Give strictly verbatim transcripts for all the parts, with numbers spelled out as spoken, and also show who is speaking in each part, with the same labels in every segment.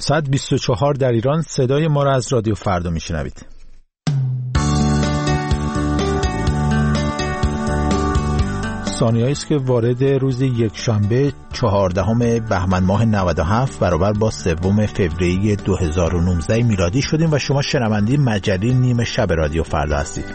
Speaker 1: ساعت بیست و چهار در ایران. صدای ما را از رادیو فردا میشنوید. ثانیه‌ای است که وارد روز یکشنبه چهاردهم بهمن ماه نود و هفت برابر با سوم فوریه دو هزار و نوزده میلادی شدیم و شما شنونده مجله نیمه شب رادیو فردا هستید.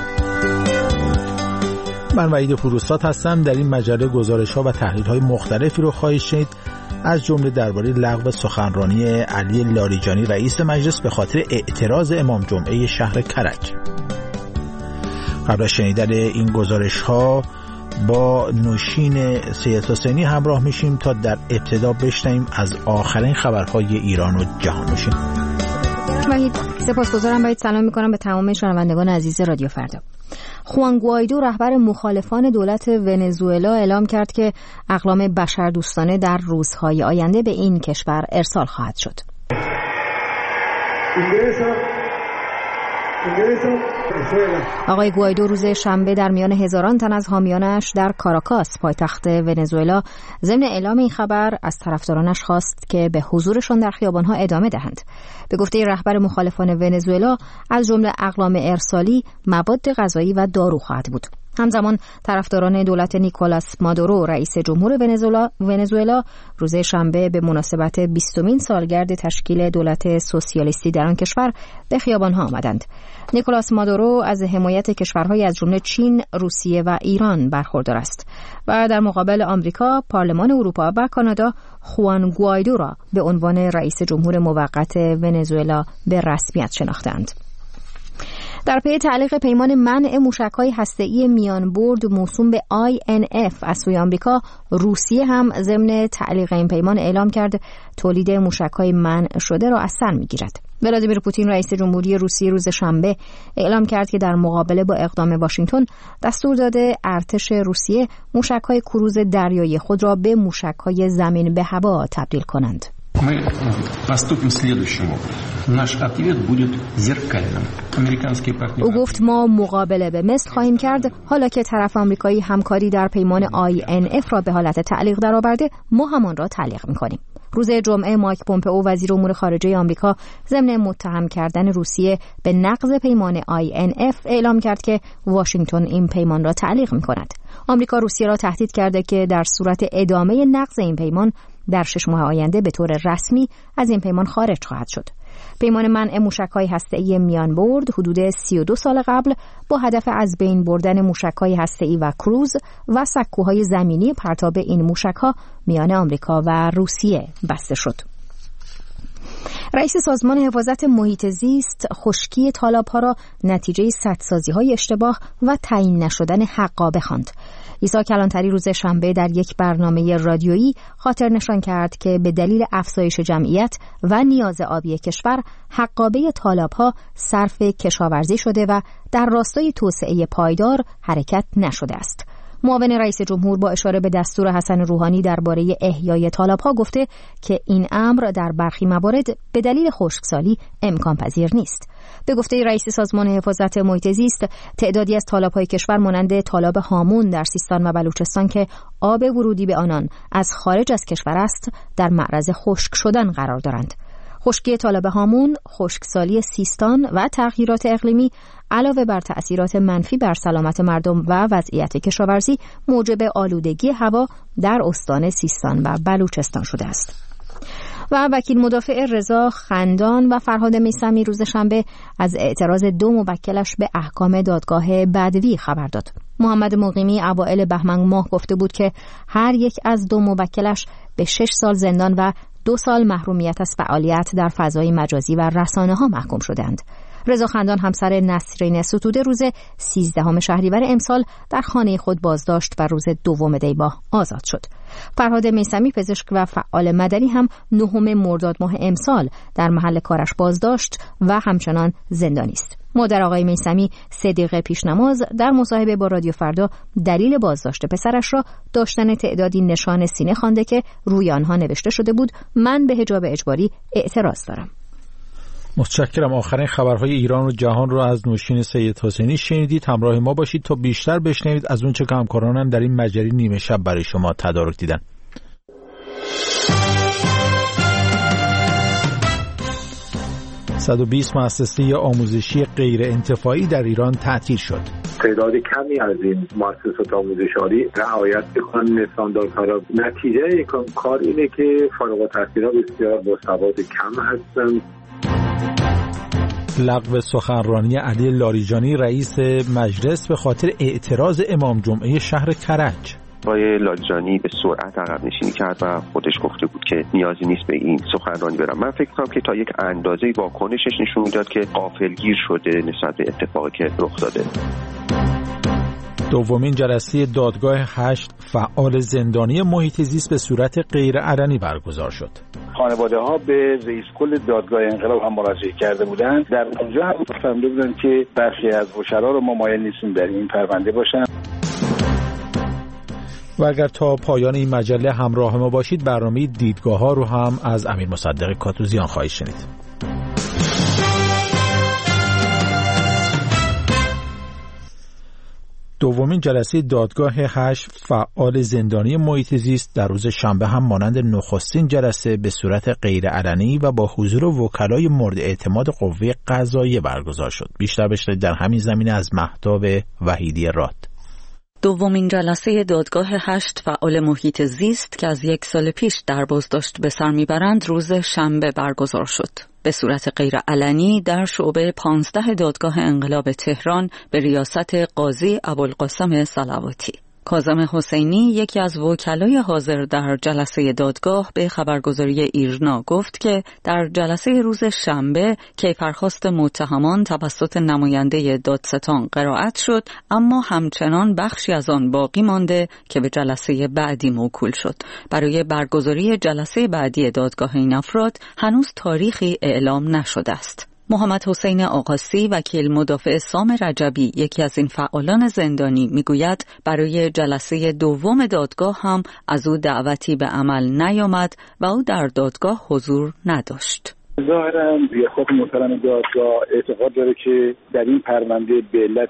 Speaker 1: من وحید پوروسات هستم. در این مجله گزارش‌ها و تحلیل‌های مختلفی رو خواهید شنید، از جمله درباره لغو سخنرانی علی لاریجانی رئیس مجلس به خاطر اعتراض امام جمعه شهر کرج. قبل از شنیدن این گزارش‌ها با نوشین سید حسینی همراه میشیم تا در ابتدا بشنویم از آخرین خبرهای ایران و جهان. نوشین.
Speaker 2: وحید سپاسگزارم. باید سلام میکنم به تمام شنوندگان عزیز رادیو فردا. خوان گوایدو رهبر مخالفان دولت ونزوئلا اعلام کرد که اقلام بشردوستانه در روزهای آینده به این کشور ارسال خواهد شد. آقای گوایدو روز شنبه در میان هزاران تن از حامیانش در کاراکاس پایتخت ونزوئلا ضمن اعلام این خبر از طرفدارانش خواست که به حضورشان در خیابان‌ها ادامه دهند. به گفته رهبر مخالفان ونزوئلا از جمله اقلام ارسالی مواد غذایی و دارو خواهد بود. همزمان طرفداران دولت نیکولاس مادورو رئیس جمهور ونزوئلا ونزوئلا روز شنبه به مناسبت بیستمین سالگرد تشکیل دولت سوسیالیستی در آن کشور به خیابان‌ها آمدند. نیکولاس مادورو از حمایت کشورهای از جمله چین، روسیه و ایران برخوردار است و در مقابل آمریکا، پارلمان اروپا و کانادا خوان گوایدو را به عنوان رئیس جمهور موقت ونزوئلا به رسمیت شناختند. در پی تعلیق پیمان منع موشک‌های هسته‌ای میانبرد موسوم به آی ان اف از سوی آمریکا، روسیه هم ضمن تعلیق این پیمان اعلام کرد تولید موشک‌های منع شده را از سر می‌گیرد. ولادیمیر پوتین رئیس جمهوری روسیه روز شنبه اعلام کرد که در مقابله با اقدام واشنگتن دستور داده ارتش روسیه موشک‌های کروز دریایی خود را به موشک‌های زمین به هوا تبدیل کنند.
Speaker 3: Мы поступим следующим образом. Наш ответ будет зеркальным. Американские партнеры.
Speaker 2: او گفت ما مقابله به مثل خواهیم کرد. حالا که طرف آمریکایی همکاری در پیمان آی ان اف را به حالت تعلیق درآورده، ما همان را تعلیق می‌کنیم. روز جمعه مایک پومپئو وزیر امور خارجه آمریکا ضمن متهم کردن روسیه به نقض پیمان آی ان اف اعلام کرد که واشنگتن این پیمان را تعلیق می‌کند. آمریکا روسیه را تهدید کرده که در صورت ادامه نقض این پیمان در شش ماه آینده به طور رسمی از این پیمان خارج خواهد شد. پیمان منع موشک‌های هسته‌ای میانبرد حدود سی و دو سال قبل با هدف از بین بردن موشک‌های هسته‌ای و کروز و سکوهای زمینی پرتاب این موشک‌ها میان آمریکا و روسیه بسته شد. رئیس سازمان حفاظت محیط زیست خشکی تالاب‌ها را نتیجه سدسازی‌های اشتباه و تعیین نشدن حقابه خواند. عیسی کلانتری روز شنبه در یک برنامه رادیویی خاطر نشان کرد که به دلیل افزایش جمعیت و نیاز آبی کشور حقابه تالاب‌ها صرف کشاورزی شده و در راستای توسعه پایدار حرکت نشده است. معاون رئیس جمهور با اشاره به دستور حسن روحانی درباره احیای تالاب‌ها گفته که این امر در برخی موارد به دلیل خشکسالی امکان پذیر نیست. به گفته رئیس سازمان حفاظت محیط زیست، تعدادی از تالاب‌های کشور مانند تالاب هامون در سیستان و بلوچستان که آب ورودی به آنان از خارج از کشور است، در معرض خشک شدن قرار دارند. خشکی تالاب هامون، خشکسالی سیستان و تغییرات اقلیمی علاوه بر تأثیرات منفی بر سلامت مردم و وضعیت کشاورزی موجب آلودگی هوا در استان سیستان و بلوچستان شده است. و وکیل مدافع رضا خندان و فرهاد میثمی روز شنبه از اعتراض دو موکلش به احکام دادگاه بدوی خبر داد. محمد مقیمی اوایل بهمن ماه گفته بود که هر یک از دو موکلش به شش سال زندان و دو سال محرومیت از فعالیت در فضای مجازی و رسانه‌ها محکوم شدند. رضا خندان همسر نسرین ستوده روز سیزدهم شهریور امسال در خانه خود بازداشت و روز دوم دی‌ماه آزاد شد. فرهاد میثمی پزشک و فعال مدنی هم نهم مرداد ماه امسال در محل کارش بازداشت و همچنان زندانی است. مادر آقای میثمی صدیقه پیشنماز در مصاحبه با رادیو فردا دلیل بازداشت پسرش را داشتن تعدادی نشان سینه خوانده که روی آنها نوشته شده بود من به حجاب اجباری اعتراض دارم.
Speaker 1: متشکرم. آخرین خبرهای ایران و جهان رو از نوشین سید حسینی شنیدید. همراه ما باشید تا بیشتر بشنوید از اون چه که همکارانم در این مجله نیمه شب برای شما تدارک دیدن. صد و بیست مؤسسه آموزشی غیر انتفاعی در ایران تعطیل شد.
Speaker 4: تعداد کمی از این مؤسسات آموزشی رعایت می‌کنن استانداردها را. نتیجه این کار اینه که فارغ التحصیلان بسیار با سواد کم هستند.
Speaker 1: لغو سخنرانی علی لاریجانی رئیس مجلس به خاطر اعتراض امام جمعه شهر کرج.
Speaker 5: آقای لاریجانی به سرعت عقب نشینی کرد و خودش گفته بود که نیازی نیست به این سخنرانی برم. من فکر کنم که تا یک اندازه‌ای واکنشش نشون میداد که غافلگیر شده نسبت به اتفاقی که رخ داده.
Speaker 1: دومین جلسه دادگاه هشت فعال زندانی محیط زیست به صورت غیر علنی برگزار شد.
Speaker 6: خانواده ها به رئیس کل دادگاه انقلاب هم مراجعه کرده بودند. در اونجا هم فهمیده بودند که برخی از وکلا رو ما مایل نیستیم در این پرونده باشن.
Speaker 1: و اگر تا پایان این مجله همراه ما باشید، برنامه دیدگاه ها رو هم از امیر مصدق کاتوزیان خواهید شنید. دومین جلسه دادگاه هشت فعال زندانی محیط زیست در روز شنبه هم مانند نخستین جلسه به صورت غیر علنی و با حضور وکلای مورد اعتماد قوه قضاییه برگزار شد. بیشتر بشنوید در همین زمینه از مهتاب وحیدی راد.
Speaker 7: دومین جلسه دادگاه هشت فعال محیط زیست که از یک سال پیش در بازداشت به سر میبرند روز شنبه برگزار شد. به صورت غیر علنی در شعبه پانزده دادگاه انقلاب تهران به ریاست قاضی ابوالقاسم صلواتی. کاظم حسینی یکی از وکلای حاضر در جلسه دادگاه به خبرگزاری ایرنا گفت که در جلسه روز شنبه کیفرخواست متهمان توسط نماینده دادستان قرائت شد، اما همچنان بخشی از آن باقی مانده که به جلسه بعدی موکول شد. برای برگزاری جلسه بعدی دادگاه این افراد هنوز تاریخی اعلام نشده است. محمد حسین آقاسی وکیل مدافع سام رجبی یکی از این فعالان زندانی میگوید برای جلسه دوم دادگاه هم از او دعوتی به عمل نیامد و او در دادگاه حضور نداشت.
Speaker 6: ظاهراً ریاست محترم دادگاه اعتقاد داره که در این پرونده به علت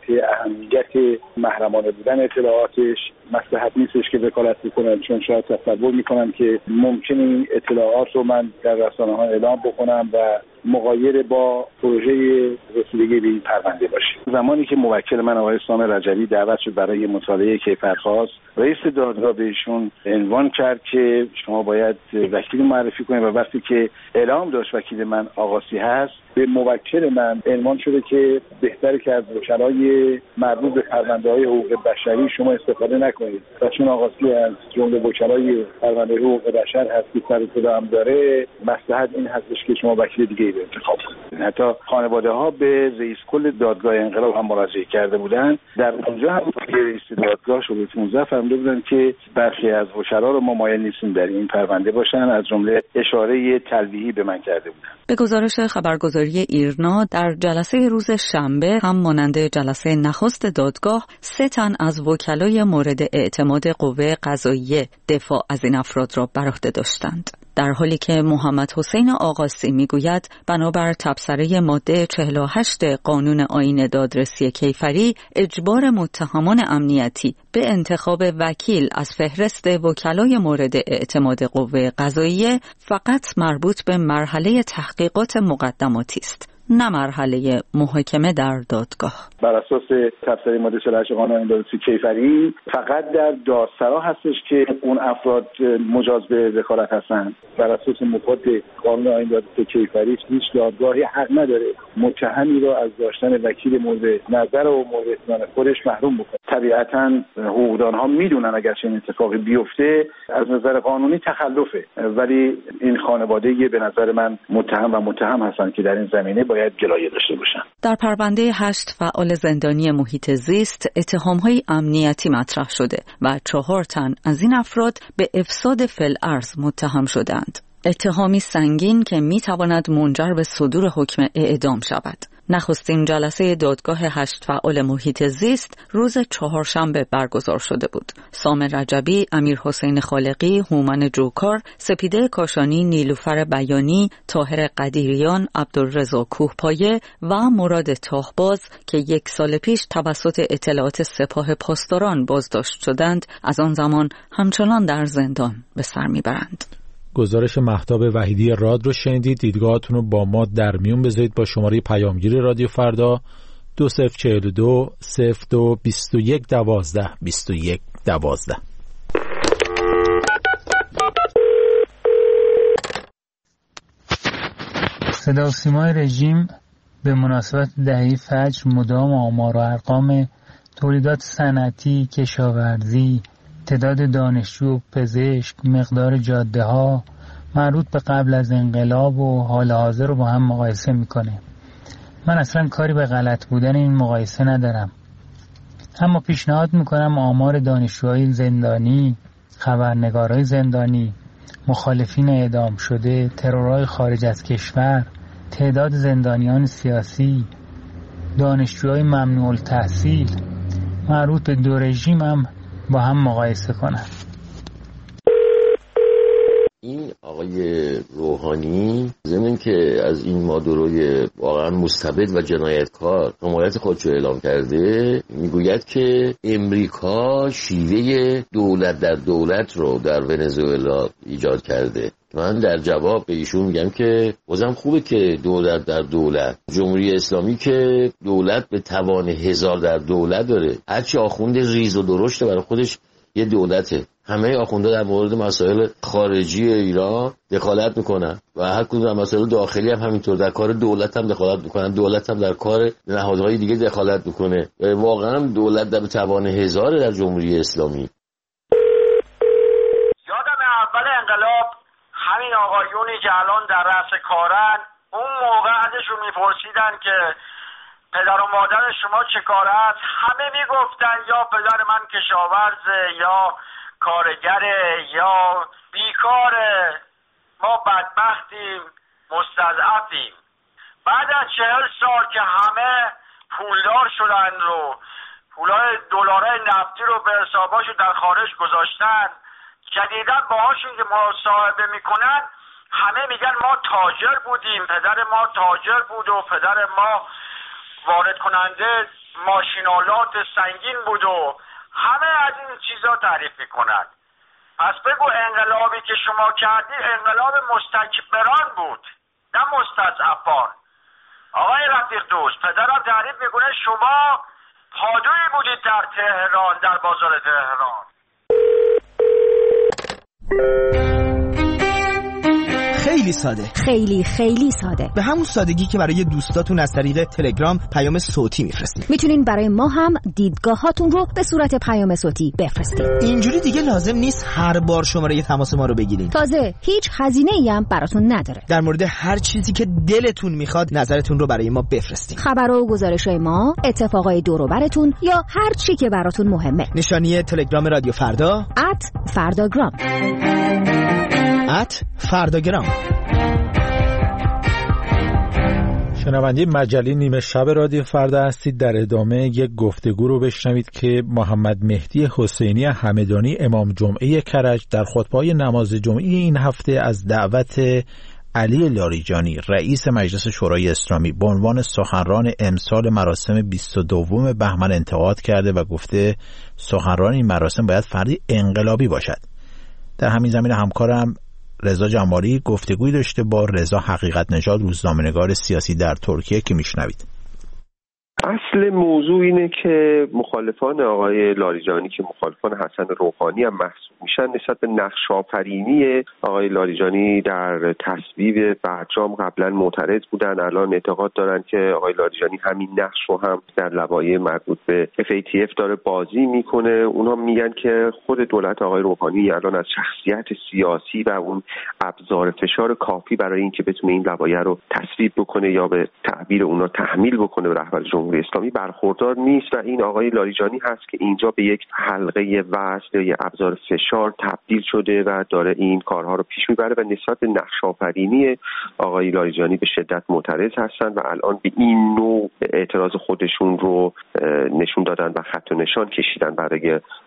Speaker 6: اهمیت محرمانه بودن اطلاعاتش مصلحت نیستش که وکالت بکنن، چون شاید تصور میکنم که ممکنه این اطلاعات رو من در رسانه ها اعلام بکنم و مغایر با پروژه رسیدگی به این پرونده باشه. زمانی که موکل من آقای سام رجبی دعوت شد برای مطالعه کیفرخواست، رئیس دادگاه بهشون عنوان کرد که شما باید وکیل معرفی کنید و وقتی که اعلام داشت وکیل من آقاسی هست، به موکل من عنوان شده که بهتره که از وکلای مربوط به پرونده‌های حقوق بشری شما استفاده نکنید و چون آقاسی از جمله وکلای پرونده حقوق بشر هست که سر صدا هم داره، مصلحت این هستش که شما وکیل دیگه رو انتخاب کنید. حتی خانواده ها به رئیس کل دادگاه انقلاب هم مراجعه کرده بودند. در اونجا هم رئیس دادگاه شعبه پانزده فهمیده بودن که برخی از وکلا رو ما مایل نیستیم در این پرونده باشن، از جمله اشاره تلویحی به من کرده بودن.
Speaker 7: به گزارش خبرگزاری ایرنا در جلسه روز شنبه هم مانند جلسه نخست دادگاه سه تن از وکلای مورد اعتماد قوه قضاییه دفاع از این افراد را بر عهده داشتند، در حالی که محمد حسین آقاسی میگوید بنابر تبصره ماده چهل و هشت قانون آیین دادرسی کیفری اجبار متهمان امنیتی به انتخاب وکیل از فهرست وکلای مورد اعتماد قوه قضاییه فقط مربوط به مرحله تحقیقات مقدماتی است، نه مرحله محاکمه در دادگاه.
Speaker 6: بر اساس تفسیر ماده چهل و هشت قانون آیین دادرسی کیفری فقط در دادسرا هستش که اون افراد مجاز به وکالت هستند. بر اساس مفاد قانون آیین دادرسی کیفری هیچ دادگاهی حق نداره متهمی را از داشتن وکیل مورد نظر و مورد اطمینان خودش محروم بکنه. طبیعتاً حقوقدانها میدونن اگر چنین اتفاقی بیفته از نظر قانونی تخلفه، ولی این خانواده به نظر من متهم و متهم هستند که در این زمینه باید جلایه داشته باشن.
Speaker 7: در پرونده هشت فعال زندانی محیط زیست اتهام‌های امنیتی مطرح شده و چهار تن از این افراد به افساد فی‌الارض متهم شدند. اتهامی سنگین که می‌تواند منجر به صدور حکم اعدام شود. نخستین جلسه دادگاه هشت فعال محیط زیست روز چهارشنبه برگزار شده بود. سام رجبی، امیر حسین خالقی، هومن جوکار، سپیده کاشانی، نیلوفر بیانی، طاهر قدیریان، عبدالرضا کوهپایه و مراد تاهباز که یک سال پیش توسط اطلاعات سپاه پاسداران بازداشت شدند، از آن زمان همچنان در زندان به سر میبرند.
Speaker 1: گزارش مهتاب وحیدی راد رو شنیدید. دیدگاهاتون رو با ما در میون بذارید با شماره پیامگیر رادیو فردا دو صفر چهل و دو صفر دو بیست و یک دوازده بیست و یک دوازده.
Speaker 8: صدا و سیمای رژیم به مناسبت دهه فجر مدام آمار و ارقام تولیدات صنعتی، کشاورزی، تعداد دانشجو، پزشک، مقدار جاده ها مربوط به قبل از انقلاب و حال حاضر رو با هم مقایسه میکنه. من اصلا کاری به غلط بودن این مقایسه ندارم، اما پیشنهاد میکنم آمار دانشجوهای زندانی، خبرنگارای زندانی، مخالفین اعدام شده، ترورهای خارج از کشور، تعداد زندانیان سیاسی، دانشجوهای ممنوع التحصیل مربوط به دو رژیم هم با هم مقایسه کنن.
Speaker 9: این آقای روحانی ضمن که از این مادوروی واقعا مستبد و جنایتکار حمایت خودشو اعلام کرده، میگوید که امریکا شیوه دولت در دولت رو در ونزوئلا ایجاد کرده. من در جواب به ایشون میگم که بازم خوبه که دولت در دولت، جمهوری اسلامی که دولت به توان هزار در دولت داره، هرچی آخوند ریز و درشته برای خودش یه دولته. همه آخونده در مورد مسائل خارجی ایران دخالت میکنن و هر کدوم در مسائل داخلی هم همینطور، در کار دولت هم دخالت میکنن، دولت هم در کار نهادهای دیگه دخالت میکنه. واقعا دولت در توان هزار در جمهوری اسلامی.
Speaker 10: یادم اول انقلاب همین آقایونی که الان در رأس کارن، اون موقع ازشون میپرسیدن که پدر و مادر شما چه کار است، همه میگفتن یا پدر من کشاورزه یا کارگره یا بیکاره، ما بدبختیم، مستضعفیم. بعد از چهل سال که همه پولدار شدن رو پولای دلارای نفتی رو به حساباشو در خارج گذاشتن، جدیدا باهاشون که مصاحبه میکنن همه میگن ما تاجر بودیم، پدر ما تاجر بود و پدر ما وارد کننده ماشینالات سنگین بود و همه از این چیزا تعریف میکنن. پس بگو انقلابی که شما کردید انقلاب مستکبران بود، نه مستضعفان. آقای رفیق دوست، پدرم تعریف میکنه شما پادویی بودید در تهران، در بازار تهران.
Speaker 11: خیلی ساده،
Speaker 2: خیلی خیلی ساده،
Speaker 11: به همون سادگی که برای دوستاتون از طریق تلگرام پیام صوتی میفرستید.
Speaker 2: میتونین برای ما هم دیدگاهاتون رو به صورت پیام صوتی بفرستید.
Speaker 11: اینجوری دیگه لازم نیست هر بار شماره تماس ما رو بگیرین.
Speaker 2: تازه هیچ هزینه‌ای هم براتون نداره.
Speaker 11: در مورد هر چیزی که دلتون میخواد نظرتون رو برای ما بفرستید.
Speaker 2: خبر و گزارش‌های ما، اتفاقای دور و براتون یا هر چی که براتون مهمه.
Speaker 11: نشانی تلگرام رادیو فردا
Speaker 2: ات فرداگرام
Speaker 11: ات فرداگرام.
Speaker 1: شنونده مجله نیمه شب رادیو فردا هستید. در ادامه یک گفتگو رو بشنوید که محمد مهدی حسینی همدانی امام جمعه کرج در خطبه‌های نماز جمعه این هفته از دعوت علی لاریجانی رئیس مجلس شورای اسلامی به عنوان سخنران امسال مراسم بیست و دوم بهمن انتقاد کرده و گفته سخنران این مراسم باید فردی انقلابی باشد. در همین زمینه همکارم رضا جمالی گفتگوی داشته با رضا حقیقت نژاد، روزنامه‌نگار سیاسی در ترکیه، که میشنوید.
Speaker 5: اصل موضوع اینه که مخالفان آقای لاریجانی که مخالفان حسن روحانی هم محسوب میشن نسبت به نقش آفرینی آقای لاریجانی در تصویب برجام قبلا معترض بودن. الان اعتقاد دارن که آقای لاریجانی همین نقش رو هم در لوایح مربوط به اف ای تی اف داره بازی میکنه. اونها میگن که خود دولت آقای روحانی الان از شخصیت سیاسی و اون ابزار فشار کافی برای اینکه بتونه این لوایح رو تصویب بکنه یا به تعبیر اونها تحمیل بکنه به رهبر جمهوری اسلامی برخوردار نیست و این آقای لاریجانی هست که اینجا به یک حلقه وصل یا ابزار فشار تبدیل شده و داره این کارها رو پیش میبره و نسبت به نقش آفرینی آقای لاریجانی به شدت معترض هستن و الان به این نوع اعتراض خودشون رو نشون دادن و خط و نشان کشیدن برای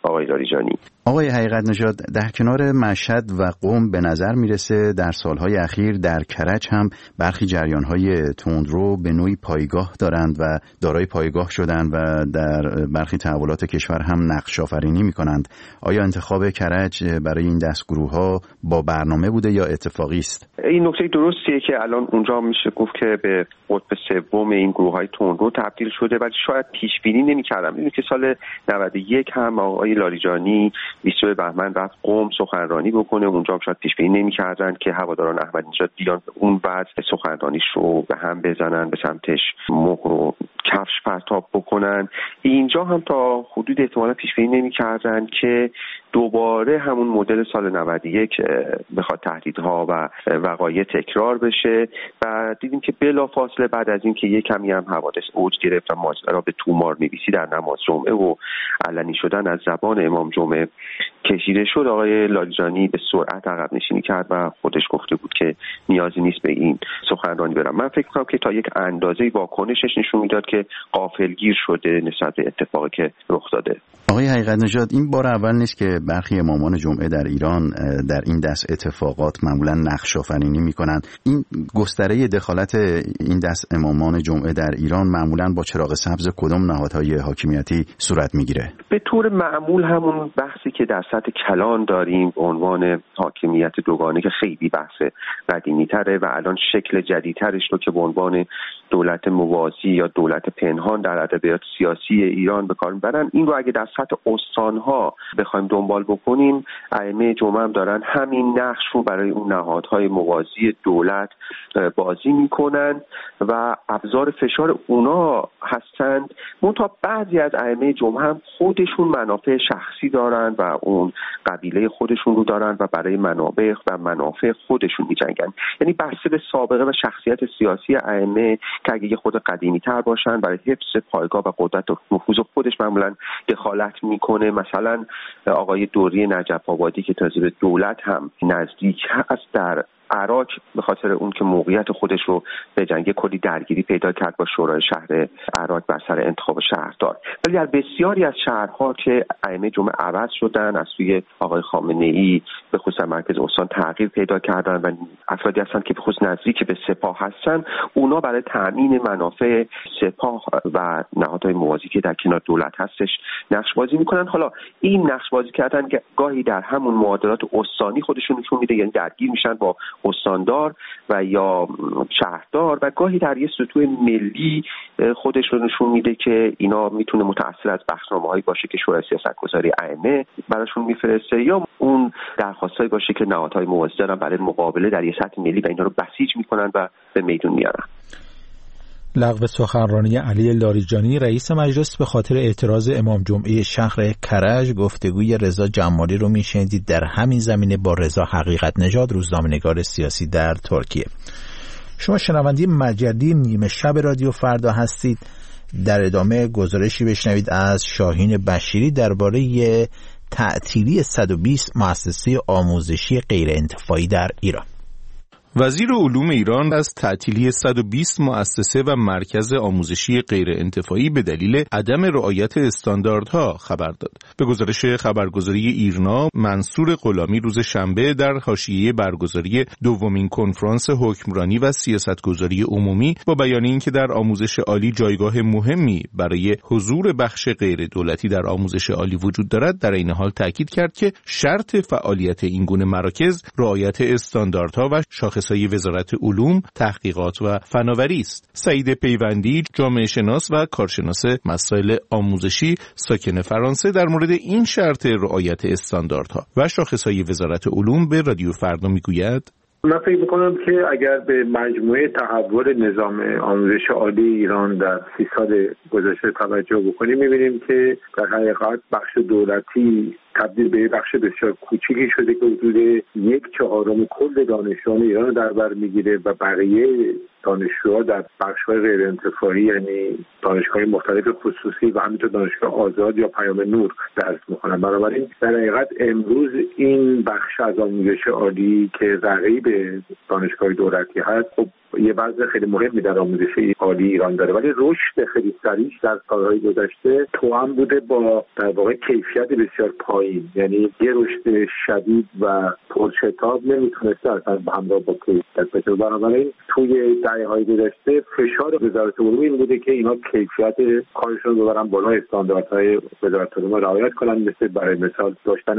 Speaker 5: آقای لاریجانی.
Speaker 12: آقای حقیقت نژاد، در کنار مشهد و قم به نظر میرسه در سالهای اخیر در کرج هم برخی جریانهای تندرو به نوعی پایگاه دارند و دارای پایگاه شدند و در برخی تحولات کشور هم نقش آفرینی میکنند. آیا انتخاب کرج برای این دستگروه‌ها با برنامه بوده یا اتفاقی است؟
Speaker 5: این نکته درستیه که الان اونجا میشه گفت که به قطب سوم این گروه‌های تندرو تبدیل شده، ولی شاید پیش بینی نمی‌کردم. می‌دونید که سال نود و یک هم آقای لاریجانی بیست و دو بهمن رفت قم سخنرانی بکنه، اونجا هم شاید پیش بینی نمی‌کردن که هواداران احمدی نژاد بیان اون وضع سخنرانیش رو به هم بزنن، به سمتش مهر و کفش پرتاب بکنن. اینجا هم تا حدود احتمالاً پیش بینی نمی‌کردن که دوباره همون مدل سال نود و یک بخواد تهدیدها و وقایع تکرار بشه و دیدیم که بلافاصله بعد از این که یک کمی هم حوادث اوج گرفت و ماجرا به تومار نویسی در نماز جمعه و علنی شدن از زبان امام جمعه کشیده شد، آقای لاریجانی به سرعت عقب نشینی کرد و خودش گفته بود که نیازی نیست به این سخنرانی برم. من فکر کنم که تا یک اندازه واکنشش نشون میداد که غافلگیر شده نسبت به اتفاقی که رخ داده.
Speaker 12: آقای حقیقت نژاد، این بار اول نیست که برخی امامان جمعه در ایران در این دست اتفاقات معمولا نقش آفرینی میکنند. این گستره دخالت این دست امامان جمعه در ایران معمولا با چراغ سبز کدام نهادهای حاکمیتی صورت میگیره؟
Speaker 5: به طور معمول همون بحثی که در سطح کلان داریم به عنوان حاکمیت دوگانه که خیلی بحث قدیمی تره و الان شکل جدیدترش رو که به عنوان دولت موازی یا دولت پنهان در ادبیات سیاسی ایران به کار میبرن، این رو اگه در سطح استانها بخوایم دنبال بکنیم، ائمه جمعه هم دارن همین نقش رو برای اون نهادهای موازی دولت بازی میکنن و ابزار فشار اونا هستند. منتها بعضی از ائمه جمعه هم خودشون منافع شخصی دارن و اون قبیله خودشون رو دارن و برای منابع و منافع خودشون میجنگن. یعنی بحث به سابقه و شخصیت سیاسی ائمه که اگه یه خود قدیمی تر باشن برای حفظ پایگاه و قدرت و نفوذ خودش معمولا دخالت میکنه. مثلا آقای دوری نجف آبادی که تازه به دولت هم نزدیک هست، در عراق به خاطر اون که موقعیت خودش رو به جنگ کلی درگیری پیدا کرد با شورای شهر عراق بر سر انتخاب شهردار. ولی در بسیاری از شهرها که ائمه جمعه عوض شدن، از سوی آقای خامنه‌ای به خصوص مرکز استان تغییر پیدا کردن و افرادی هستن که به خصوص نزدیک به سپاه هستن، اونا برای تامین منافع سپاه و نهادهای موازی که در کنار دولت هستش نقش بازی میکنن. حالا این نقش بازی کردن که گاهی در همون معادلات استانی خودشون نشون میده، یعنی درگیر میشن با استاندار و یا شهردار، و گاهی در یه سطوح ملی خودش رو نشون میده که اینا میتونه متأثر از بخشنامه‌هایی باشه که شورای سیاستگذاری ائمه براشون میفرسته، یا اون درخواستایی باشه که نهادهای موازی دارن برای مقابله در یه سطح ملی و اینا رو بسیج میکنن و به میدون میارن.
Speaker 1: لغو سخنرانی علی لاریجانی رئیس مجلس به خاطر اعتراض امام جمعه شهر کرج. گفتگوی رضا جمالی رو میشنیدید در همین زمینه با رضا حقیقت نژاد، روزنامه‌نگار سیاسی در ترکیه. شما شنونده مجله نیمه شب رادیو فردا هستید. در ادامه گزارشی بشنوید از شاهین بشیری درباره تعطیلی صد و بیست مؤسسه آموزشی غیر انتفاعی در ایران.
Speaker 13: وزیر علوم ایران از تعطیلی صد و بیست مؤسسه و مرکز آموزشی غیر انتفاعی به دلیل عدم رعایت استانداردها خبر داد. به گزارش خبرگزاری ایرنا، منصور غلامی روز شنبه در حاشیه برگزاری دومین کنفرانس حکمرانی و سیاستگذاری عمومی با بیان اینکه در آموزش عالی جایگاه مهمی برای حضور بخش غیر دولتی در آموزش عالی وجود دارد، در این حال تاکید کرد که شرط فعالیت این گونه مراکز رعایت استانداردها و شاخص وزارت علوم، تحقیقات و فناوری است. سعید پیوندی، جامعه شناس و کارشناس مسائل آموزشی ساکن فرانسه، در مورد این شرط رعایت استانداردها و شاخصهای وزارت علوم به رادیو فردا میگوید:
Speaker 4: من فکر میکنم که اگر به مجموعه تحول نظام آموزش عالی ایران در سی سال گذشته توجه بکنیم، میبینیم که در حقیقت بخش دولتی تبدیل به بخش بسیار کوچیکی شده که حدود یک چهارم کل دانشجویان ایران رو در بر میگیره و بقیه دانشجوها در بخش‌های غیر انتفاعی، یعنی دانشگاه مختلف خصوصی و همینطور دانشگاه آزاد یا پیام نور درس می‌خونن. بنابراین در حقیقت امروز این بخش از آموزش عالی که رقیب دانشگاه دولتی هست، خب یه وضع خیلی مهمی در آموزش عالی ایران داره، ولی رشد خیلی سریع در سالهای گذشته توأم بوده با در واقع کیفیت بسیار پایین، یعنی یه رشد شدید و پرشتاب نمیتونسته اصلا با همراه با کیفیت بشه. بنابراین توی دهه‌های گذشته فشار وزارت علوم این بوده که اینا کیفیت کارشون رو ببرن بالا، استانداردهای وزارت علوم رو رعایت کنن، مثل برای مثال داشتن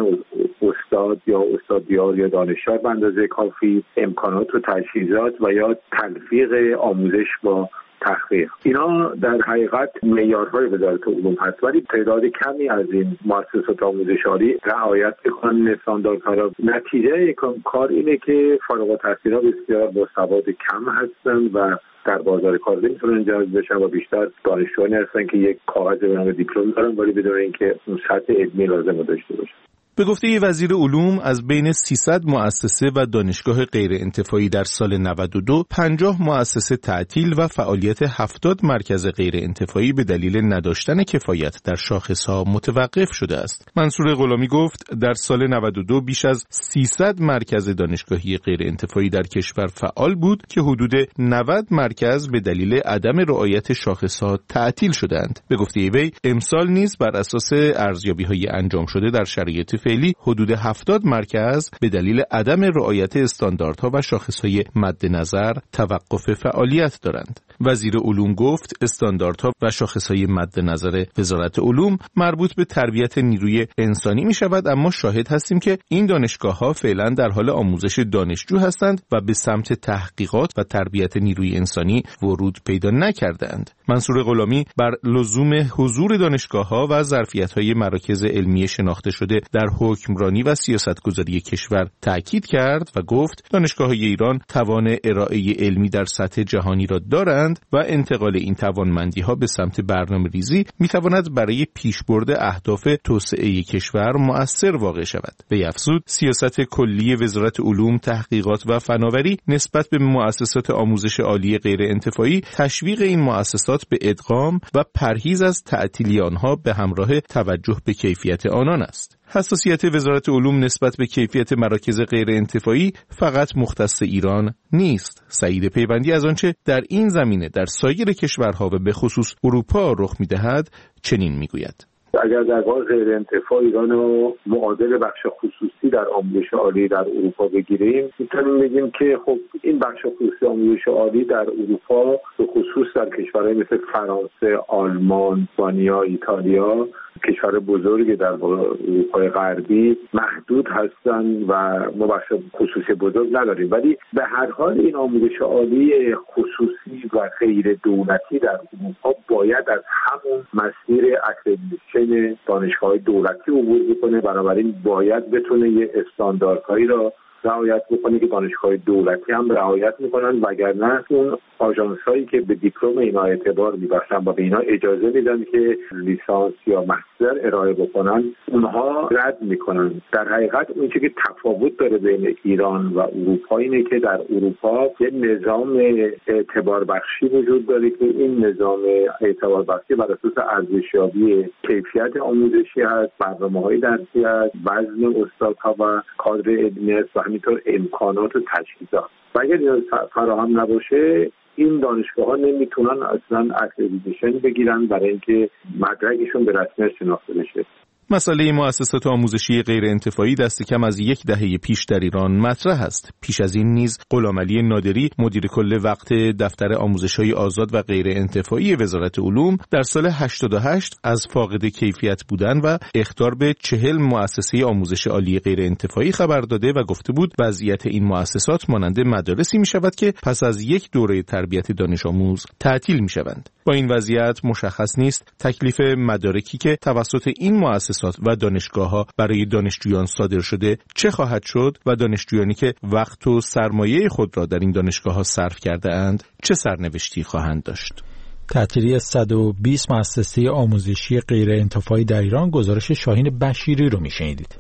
Speaker 4: استاد یا استادیار یا دانشیار به اندازه کافی، امکانات و تجهیزات و یا تلفیق آموزش با تحقیق. اینا در حقیقت معیارهای وزارت علوم هست، ولی تعداد کمی از این مؤسسات آموزش عالی رعایت می‌کنن استانداردها را. نتیجه کار اینه که فارغ التحصیلان بسیار با سواد کم هستن و در بازار کار نمیتونن جذب بشن و بیشتر دانشجویانی هستن که یک کاغذ به نام دیپلم دارن ولی بدون اینکه اون سطح علمی لازم رو داشته باشن.
Speaker 13: به گفته وزیر علوم از بین سیصد مؤسسه و دانشگاه غیر انتفاعی در سال نود و دو پنجاه مؤسسه تعطیل و فعالیت هفتاد مرکز غیر انتفاعی به دلیل نداشتن کفایت در شاخصها متوقف شده است. منصور غلامی گفت در سال نود و دو بیش از سیصد مرکز دانشگاهی غیر انتفاعی در کشور فعال بود که حدود نود مرکز به دلیل عدم رعایت شاخصها تعطیل شدند. به گفته وی امسال نیز بر اساس ارزیابی‌های انجام شده در شرایط فعلی حدود هفتاد مرکز به دلیل عدم رعایت استانداردها و شاخصهای مد نظر توقف فعالیت دارند. وزیر علوم گفت استانداردها و شاخصهای مد نظر وزارت علوم مربوط به تربیت نیروی انسانی می شود، اما شاهد هستیم که این دانشگاه‌ها فعلا در حال آموزش دانشجو هستند و به سمت تحقیقات و تربیت نیروی انسانی ورود پیدا نکردند. منصور غلامی بر لزوم حضور دانشگاه‌ها و ظرفیت‌های مراکز علمی شناخته شده در حکمرانی و سیاستگذاری کشور تأکید کرد و گفت دانشگاه‌های ایران توان ارائه علمی در سطح جهانی را دارند و انتقال این توانمندی‌ها به سمت برنامه‌ریزی می‌تواند برای پیشبرد اهداف توسعه کشور مؤثر واقع شود. به افزود سیاست کلی وزارت علوم، تحقیقات و فناوری نسبت به مؤسسات آموزش عالی غیر انتفاعی تشویق این مؤسسات به ادغام و پرهیز از تعطیلی آنها به همراه توجه به کیفیت آنان است. حساسیت وزارت علوم نسبت به کیفیت مراکز غیر انتفاعی فقط مختص ایران نیست. سعید پیوندی از آنچه در این زمینه در سایر کشورها و به خصوص اروپا رخ می‌دهد چنین می‌گوید:
Speaker 4: اگر در واقع غیر انتفاع ایران رو معادل بخش خصوصی در آموزش عالی در اروپا بگیریم، میتونیم بگیم که خب این بخش خصوصی آموزش عالی در اروپا به خصوص در کشورهای مثل فرانسه، آلمان، اسپانیا، ایتالیا، کشور بزرگی در اروپای غربی محدود هستند و ما بخش خصوصی بزرگ نداریم، ولی به هر حال این آموزش عالی خصوصی و غیر دولتی در اروپا باید از همون مسیر اکریدیتیشن دانشگاه‌های دولتی عبور بکنه. بنابراین باید بتونه یه استانداردهایی را رعایت بکنه که دانشگاه دولتی هم رعایت میکنن، وگرنه اون آژانس‌هایی که به دیپلم اینا اعتبار میبخشن و به اینا اجازه میدن که لیسانس یا مستر ارائه بکنن، اونها رد میکنن. در حقیقت اون چیزی که تفاوت داره بین ایران و اروپا اینه که در اروپا یه نظام اعتبار بخشی وجود داره که این نظام اعتبار بخشی بر اساس ارزشیابی کیفیت آموزشی هست، برنامه‌های درسی هست، وزن استادها و کادر علمی است و همینطور امکانات و تجهیزات. و اگر این فراهم نباشه این دانشگاه‌ها نمیتونن اصلا اکریدیتیشن بگیرن برای اینکه مدرکشون به رسمیت شناخته بشه.
Speaker 13: مسئله مؤسسات آموزشی غیر انتفاعی دست کم از یک دهه پیش در ایران مطرح است. پیش از این نیز غلامعلی نادری مدیر کل وقت دفتر آموزش‌های آزاد و غیر انتفاعی وزارت علوم در سال هشتاد و هشت از فاقد کیفیت بودن و اخطار به چهل مؤسسه آموزش عالی غیر انتفاعی خبر داده و گفته بود وضعیت این مؤسسات مانند مدارسی می‌شود که پس از یک دوره تربیت دانش آموز تعطیل می‌شوند. با این وضعیت مشخص نیست تکلیف مدارکی که توسط این مؤسسات و دانشگاه‌ها برای دانشجویان صادر شده چه خواهد شد و دانشجویانی که وقت و سرمایه خود را در این دانشگاه‌ها صرف کرده اند چه سرنوشتی خواهند داشت.
Speaker 1: تعطیلی صد و بیست مؤسسه آموزشی غیر انتفاعی در ایران، گزارش شاهین بشیری رو میشنیدید.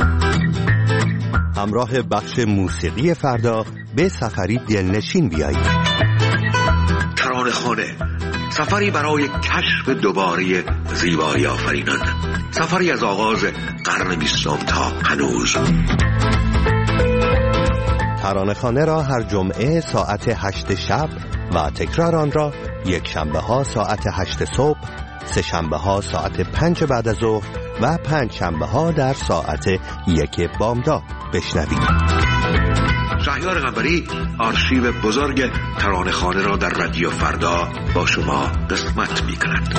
Speaker 14: همراه بخش موسیقی فردا به سفری دلنشین بیایید.
Speaker 15: ترانه خانه، سفری برای کشف دوباره زیبایی آفرینان، سفری از آغاز قرن بیستم تا هنوز.
Speaker 14: ترانه‌خوانه را هر جمعه ساعت هشت شب و تکرار آن را یک شنبه ها ساعت هشت صبح، سه شنبه ها ساعت پنج بعد از ظهر و پنج شنبه ها در ساعت یک بامداد بشنوید.
Speaker 15: شهریار قنبری آرشیو بزرگ ترانه‌خوانه را در رادیو فردا با شما قسمت می‌کند.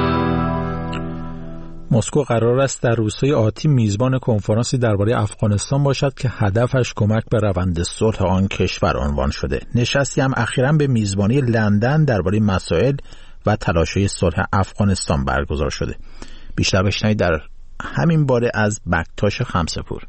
Speaker 1: مسکو قرار است در روزهای آتی میزبان کنفرانسی درباره افغانستان باشد که هدفش کمک به روند صلح آن کشور عنوان شده. نشستی هم اخیراً به میزبانی لندن درباره مسائل و تلاش‌های صلح افغانستان برگزار شده. بیشتر بشنوید در همین باره از بکتاش خمسه‌پور.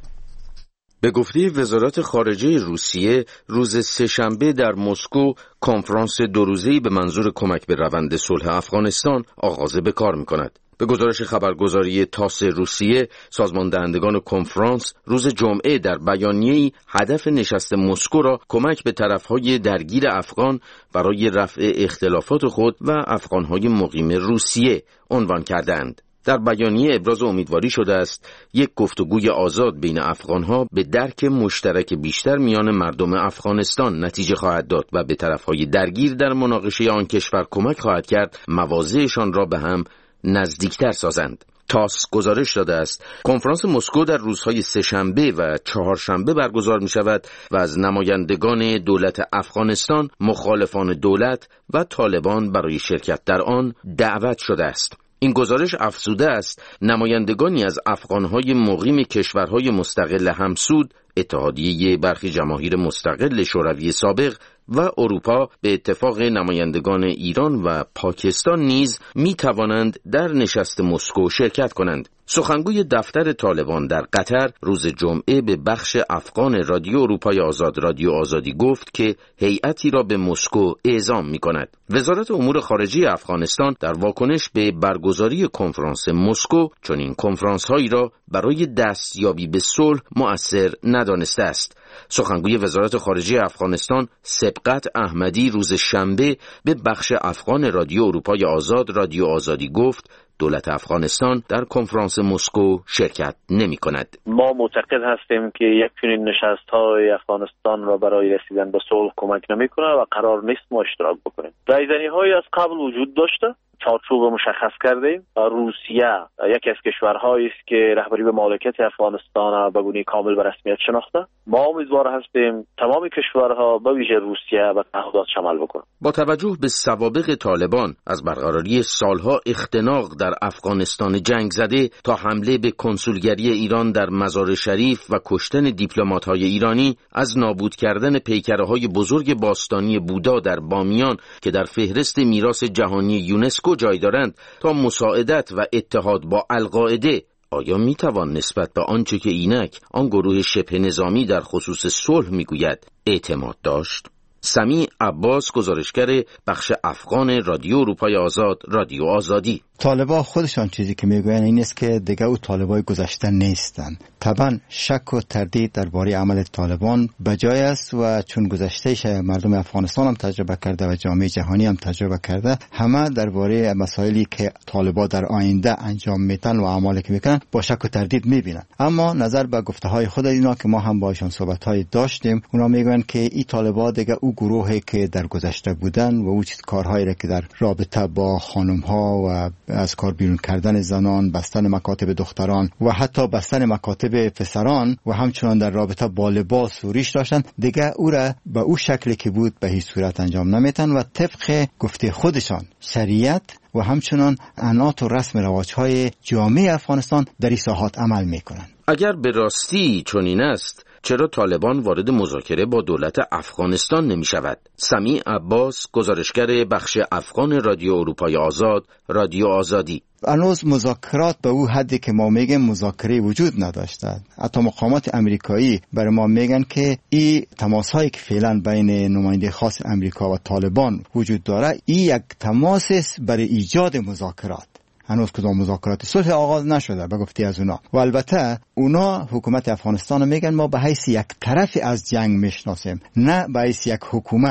Speaker 16: به گفته وزارت خارجه روسیه، روز سه‌شنبه در مسکو کنفرانس دو روزه‌ای به منظور کمک به روند صلح افغانستان آغاز به کار می‌کند. به گزارش خبرگزاری تاس روسیه، سازمان دهندگان کنفرانس روز جمعه در بیانیه‌ای هدف نشست مسکو را کمک به طرف‌های درگیر افغان برای رفع اختلافات خود و افغان‌های مقیم روسیه عنوان کردند. در بیانیه ابراز امیدواری شده است یک گفتگوی آزاد بین افغان‌ها به درک مشترک بیشتر میان مردم افغانستان نتیجه خواهد داد و به طرف‌های درگیر در مناقشه آن کشور کمک خواهد کرد مواضعشان را به هم نزدیکتر سازند. تاس گزارش داده است کنفرانس مسکو در روزهای سه‌شنبه و چهارشنبه برگزار می شود و از نمایندگان دولت افغانستان، مخالفان دولت و طالبان برای شرکت در آن دعوت شده است. این گزارش افزوده است نمایندگانی از افغانهای مقیم کشورهای مستقل همسود، اتحادیه برخی جماهیر مستقل شوروی سابق و اروپا به اتفاق نمایندگان ایران و پاکستان نیز می توانند در نشست مسکو شرکت کنند. سخنگوی دفتر طالبان در قطر روز جمعه به بخش افغان رادیو اروپای آزاد رادیو آزادی گفت که هیئتی را به مسکو اعزام می کند. وزارت امور خارجه افغانستان در واکنش به برگزاری کنفرانس مسکو چنین کنفرانس هایی را برای دستیابی به صلح مؤثر ندانسته است. سخنگوی وزارت خارجه افغانستان سبقت احمدی روز شنبه به بخش افغان رادیو اروپای آزاد رادیو آزادی گفت دولت افغانستان در کنفرانس مسکو شرکت نمی کند.
Speaker 17: ما معتقد هستیم که یک چنین نشست‌های افغانستان را برای رسیدن به صلح کمک نمی کنه و قرار نیست ما اشتراک بکنیم. رایزنی‌هایی از قبل وجود داشته، چارچوب مشخص کردیم. روسیه یکی از کشورهایی است که رهبری به مالکیت افغانستان به گونه کامل به رسمیت شناخته. ما امیدوار هستیم تمام کشورها به ویژه روسیه به تعهدات عمل بکنند.
Speaker 16: با توجه به سوابق طالبان از برقراری سالها اختناق در افغانستان جنگ زده تا حمله به کنسولگری ایران در مزار شریف و کشتن دیپلمات‌های ایرانی، از نابود کردن پیکره‌های بزرگ باستانی بودا در بامیان که در فهرست میراث جهانی یونسکو جای دارند تا مساعدت و اتحاد با القاعده، آیا می توان نسبت به آنچه که اینک آن گروه شبه نظامی در خصوص صلح میگوید اعتماد داشت؟ سمیع عباس، گزارشگر بخش افغان رادیو اروپای آزاد رادیو آزادی.
Speaker 18: طالبا خودشان چیزی که میگوین این است که دیگه او طالبای گذشته نیستند. طبعا شک و تردید درباره عمل طالبان بجای است و چون گذشتهش مردم افغانستان هم تجربه کرده و جامعه جهانی هم تجربه کرده، همه درباره مسائلی که طالبا در آینده انجام میتن و اعمالی که میکنن با شک و تردید میبینن. اما نظر به گفته های خود اینا که ما هم باشون صحبت های داشتیم، اونا میگن که این طالبا دیگه او گروهی که در گذشته بودن و او چیز کارهایی را که در رابطه با خانم ها و از کار بیرون کردن زنان، بستن مکاتب دختران و حتی بستن مکاتب پسران و همچنان در رابطه با لباس و ریش داشتن، دیگه او را به او شکلی که بود به هیچ صورت انجام نمیتن و طبق گفته خودشان شریعت و همچنان عنعنات و رسم رواج‌های جامعه افغانستان در این ساحات عمل میکنن.
Speaker 16: اگر به راستی چنین است، چرا طالبان وارد مذاکره با دولت افغانستان نمی شود؟ سمیع عباس، گزارشگر بخش افغان رادیو اروپای آزاد رادیو آزادی.
Speaker 18: هنوز مذاکرات به او حدی که ما میگیم مذاکره وجود نداشته. حتی مقامات امریکایی برای ما میگن که این تماس‌هایی که فعلا بین نماینده خاص امریکا و طالبان وجود داره، این یک تماس است برای ایجاد مذاکرات. هنوز کدام مذاکرات صلح آغاز نشده به گفته از اونا. و البته اونا حکومت افغانستان میگن ما به حیث یک طرف از جنگ میشناسیم، نه به حیث یک حکومت.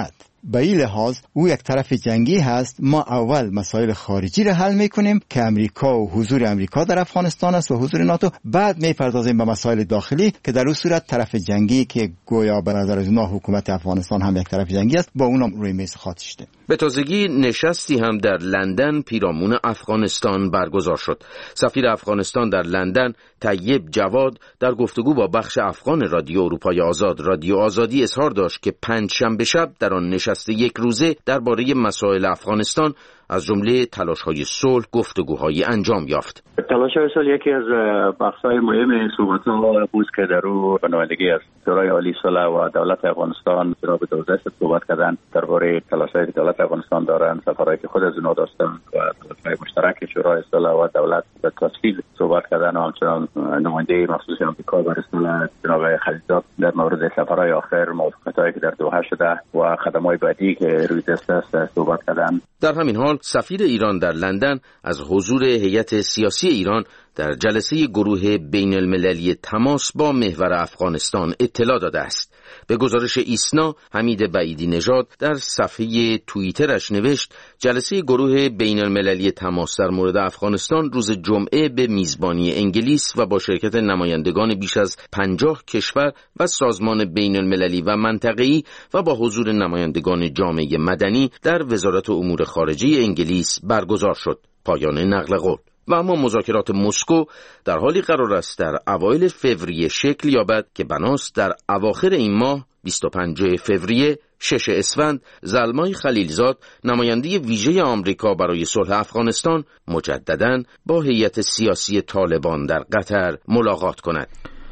Speaker 18: به این لحاظ او یک طرف جنگی هست. ما اول مسائل خارجی را حل میکنیم که امریکا و حضور امریکا در افغانستان است و حضور ناتو، بعد میپردازیم به مسائل داخلی که در اون صورت طرف جنگی که گویا به نظر از اونا حکومت افغانستان هم یک طرف جنگی است با اونم روی میز خاطر شده.
Speaker 16: به تازگی نشستی هم در لندن پیرامون افغانستان برگزار شد. سفیر افغانستان در لندن طیب جواد در گفتگو با بخش افغان رادیو اروپای آزاد رادیو آزادی اظهار داشت که پنجشنبه شب در آن نشست یک روزه درباره مسائل افغانستان از جمله تلاش‌های صلح گفتگوهایی انجام یافت.
Speaker 19: تلاش‌های صلح یکی از بخش‌های مهم صحبت‌ها بود که در او به نمایندگی از شورای عالی صلح و دولت افغانستان جناب دوزه صحبت کردند درباره تلاش‌های دولت افغانستان دارند، سفرهایی که خود از اونها داشتند و تلاش‌های مشترک شورای صلح و دولت به تفصیل صحبت کردند. همچنان نماینده مخصوص آمریکا برای صلح جناب خلیلزاد در مورد سفرهای آخر، موافقت‌هایی که در دوحه شده و خدمات بعدی که روی دست است صحبت کردند.
Speaker 16: در همین حال سفیر ایران در لندن از حضور هیئت سیاسی ایران در جلسه گروه بین المللی تماس با محور افغانستان اطلاع داده است. به گزارش ایسنا، حمید بعیدی نژاد در صفحه توییترش نوشت جلسه گروه بین المللی تماس در مورد افغانستان روز جمعه به میزبانی انگلیس و با شرکت نمایندگان بیش از پنجاه کشور و سازمان بین المللی و منطقه‌ای و با حضور نمایندگان جامعه مدنی در وزارت امور خارجه انگلیس برگزار شد. پایان نقل قول. و اما مذاکرات مسکو در حالی قرار است در اوایل فوریه شکل یابد که بناست در اواخر این ماه بیست و پنجم فوریه شش اسفند زلمای خلیلزاد نماینده ویژه آمریکا برای صلح افغانستان مجدداً با هیئت سیاسی طالبان در قطر ملاقات کند.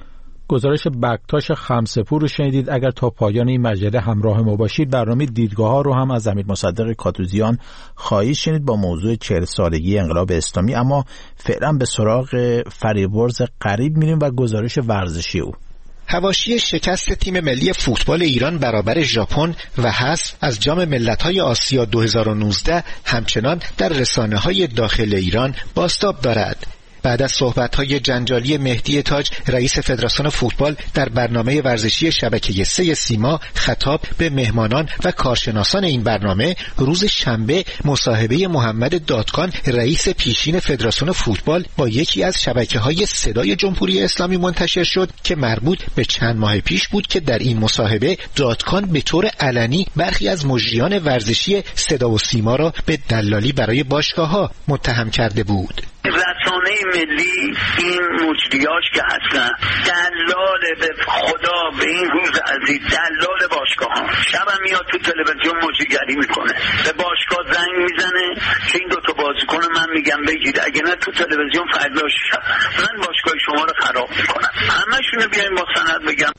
Speaker 1: گزارش بکتاش خمسه‌پور رو شنیدید. اگر تا پایان این مجله همراه ما باشید برنامه دیدگاه ها رو هم از امیر مصدق کاتوزیان خواهید شنید با موضوع چهل سالگی انقلاب اسلامی. اما فعلا به سراغ فریبرز قریب میریم و گزارش ورزشی او.
Speaker 20: حواشی شکست تیم ملی فوتبال ایران برابر ژاپن و حذف از جام ملت‌های آسیا دو هزار و نوزده همچنان در رسانه‌های داخل ایران بازتاب دارد. بعد از صحبت‌های جنجالی مهدی تاج رئیس فدراسیون فوتبال در برنامه ورزشی شبکه سه سیما خطاب به مهمانان و کارشناسان این برنامه، روز شنبه مصاحبه محمد دادکان رئیس پیشین فدراسیون فوتبال با یکی از شبکه‌های صدای جمهوری اسلامی منتشر شد که مربوط به چند ماه پیش بود که در این مصاحبه دادکان به طور علنی برخی از مجریان ورزشی صدا و سیما را به دلالی برای باشگاه‌ها متهم کرده بود.
Speaker 21: رسانه ملی این مجریاش که هستن دلال به خدا به این روز عزیز دلال باشگاه ها، شب میاد تو تلویزیون مجریگری میکنه، به باشگاه زنگ میزنه که این دوتا بازیکن من میگم بگید، اگه نه تو تلویزیون فرداش شب من باشگاه شما رو خراب میکنم. همشونو بیاین با سند بگم.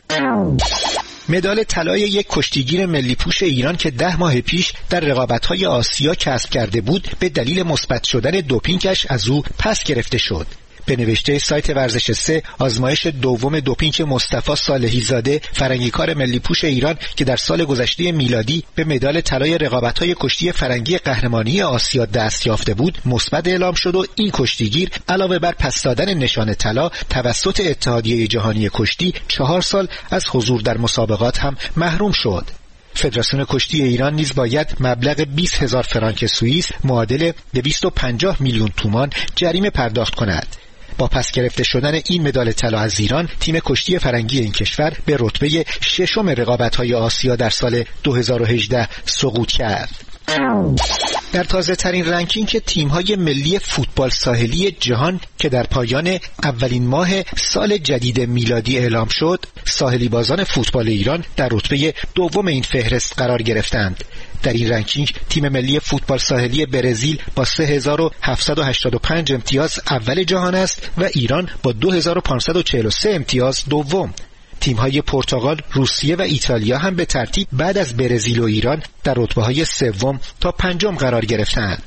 Speaker 20: مدال طلای یک کشتیگیر ملی پوش ایران که ده ماه پیش در رقابت‌های آسیا کسب کرده بود به دلیل مثبت شدن دوپینگش از او پس گرفته شد. به نوشته سایت ورزش سه، آزمایش دوم دوپینگ مصطفی صالحی زاده فرنگیکار ملی پوش ایران که در سال گذشته میلادی به مدال طلای رقابت‌های کشتی فرنگی قهرمانی آسیا دست یافته بود مثبت اعلام شد و این کشتیگیر علاوه بر پس دادن نشان طلا توسط اتحادیه جهانی کشتی چهار سال از حضور در مسابقات هم محروم شد. فدراسیون کشتی ایران نیز باید مبلغ بیست هزار فرانک سوئیس معادل دویست و پنجاه میلیون تومان جریمه پرداخت کند. با پس گرفته شدن این مدال طلا از ایران، تیم کشتی فرنگی این کشور به رتبه ششم رقابت‌های آسیا در سال دو هزار و هجده سقوط کرد. در تازه ترین رنکینگ تیم‌های ملی فوتبال ساحلی جهان که در پایان اولین ماه سال جدید میلادی اعلام شد، ساحلی بازان فوتبال ایران در رتبه دوم این فهرست قرار گرفتند. در این رنکینگ تیم ملی فوتبال ساحلی برزیل با سه هزار و هفتصد و هشتاد و پنج امتیاز اول جهان است و ایران با دو هزار و پانصد و چهل و سه امتیاز دوم. تیم‌های پرتغال، روسیه و ایتالیا هم به ترتیب بعد از برزیل و ایران در رتبه‌های سوم تا پنجم قرار گرفتند.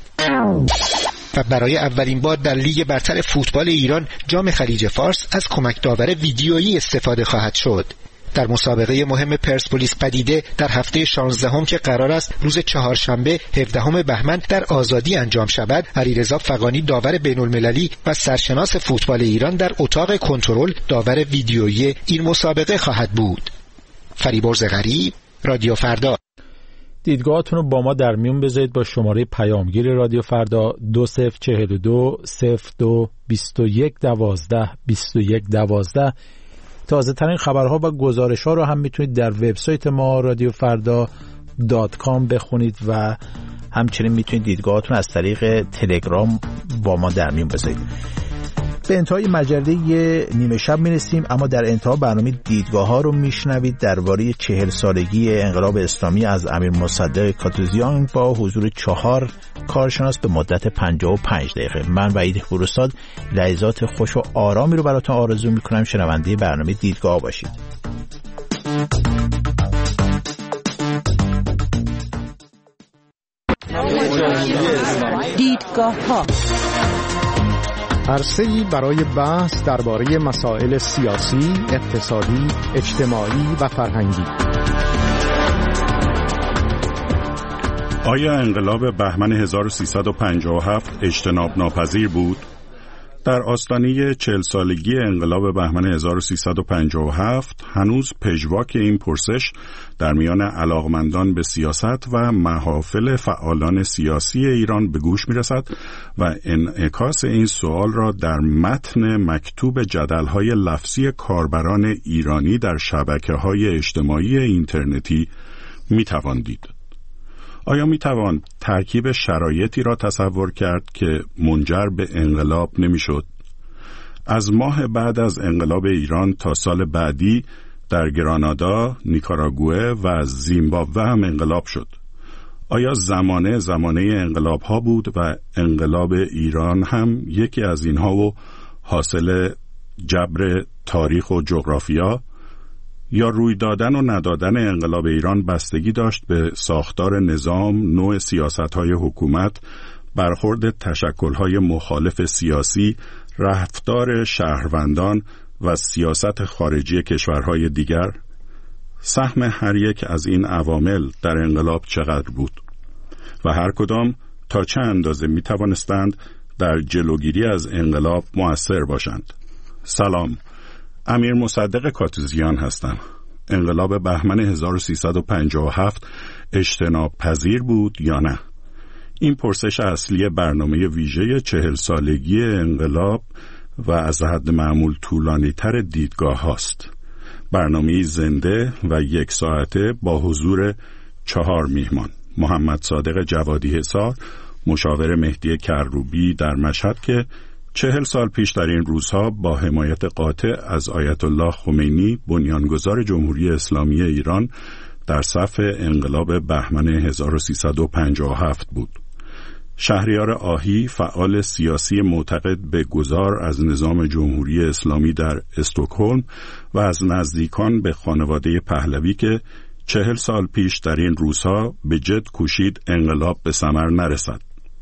Speaker 20: و برای اولین بار در لیگ برتر فوتبال ایران جام خلیج فارس از کمک داور ویدیویی استفاده خواهد شد. در مسابقه مهم پرسپولیس پدیده در هفته شانزدهم که قرار است روز چهارشنبه هفدهم بهمن در آزادی انجام شود، علیرضا فغانی داور بین‌المللی و سرشناس فوتبال ایران در اتاق کنترل داور ویدیویی این مسابقه خواهد بود. فریبرز غریب، رادیو فردا.
Speaker 1: دیدگاهاتون رو با ما در میون بذارید با شماره پیامگیر رادیو فردا دو صفر چهل و دو صفر دو بیست و یک دوازده بیست و یک دوازده. تازه ترین خبرها و گزارش ها رو هم میتونید در وبسایت ما رادیو فردا دات کام بخونید و همچنین میتونید دیدگاهاتون از طریق تلگرام با ما در میون بذارید. به انتهای مجله نیمه شب میرسیم، اما در انتها برنامه دیدگاه ها رو میشنوید درباره چهل سالگی انقلاب اسلامی از امیر مصدق کاتوزیان با حضور چهار کارشناس به مدت پنجاه و پنج دقیقه. من وحید فرستاد لحظات خوش و آرامی رو براتون آرزو میکنم. شنونده برنامه دیدگاه باشید.
Speaker 3: دیدگاه ها عرصه‌ای برای بحث درباره مسائل سیاسی، اقتصادی، اجتماعی و فرهنگی.
Speaker 22: آیا انقلاب بهمن هزار و سیصد و پنجاه و هفت اجتناب ناپذیر بود؟ در آستانه چهل سالگی انقلاب بهمن هزار و سیصد و پنجاه و هفت هنوز پژواک این پرسش در میان علاقمندان به سیاست و محافل فعالان سیاسی ایران به گوش می‌رسد و انعکاس این سوال را در متن مکتوب جدل‌های لفظی کاربران ایرانی در شبکه‌های اجتماعی اینترنتی می‌توان دید. آیا می‌توان ترکیب شرایطی را تصور کرد که منجر به انقلاب نمی‌شد؟ از ماه بعد از انقلاب ایران تا سال بعدی در گرانادا، نیکاراگوئه و زیمبابوه هم انقلاب شد. آیا زمانه زمانه انقلاب‌ها بود و انقلاب ایران هم یکی از اینها و حاصل جبر تاریخ و جغرافیا؟ یا روی دادن و ندادن انقلاب ایران بستگی داشت به ساختار نظام، نوع سیاست‌های حکومت، برخورد تشکل‌های مخالف سیاسی، رفتار شهروندان و سیاست خارجی کشورهای دیگر؟ سهم هر یک از این عوامل در انقلاب چقدر بود و هر کدام تا چه اندازه می توانستند در جلوگیری از انقلاب مؤثر باشند؟ سلام، امیر مصدق کاتوزیان هستم. انقلاب بهمن هزار و سیصد و پنجاه و هفت اجتناب پذیر بود یا نه؟ این پرسش اصلی برنامه ویژه چهل سالگی انقلاب و از حد معمول طولانی تر دیدگاه هاست. برنامه زنده و یک ساعته با حضور چهار میهمان: محمد صادق جوادی حصار، مشاور مهدی کروبی در مشهد که چهل سال پیش در این روزها با حمایت قاطع از آیت الله خمینی بنیانگذار جمهوری اسلامی ایران در صف انقلاب بهمن هزار و سیصد و پنجاه و هفت بود. شهریار آهی، فعال سیاسی معتقد به گذار از نظام جمهوری اسلامی در استکهلم و از نزدیکان به خانواده پهلوی که چهل سال پیش در این روزها به جد کوشید انقلاب به ثمر نرسد.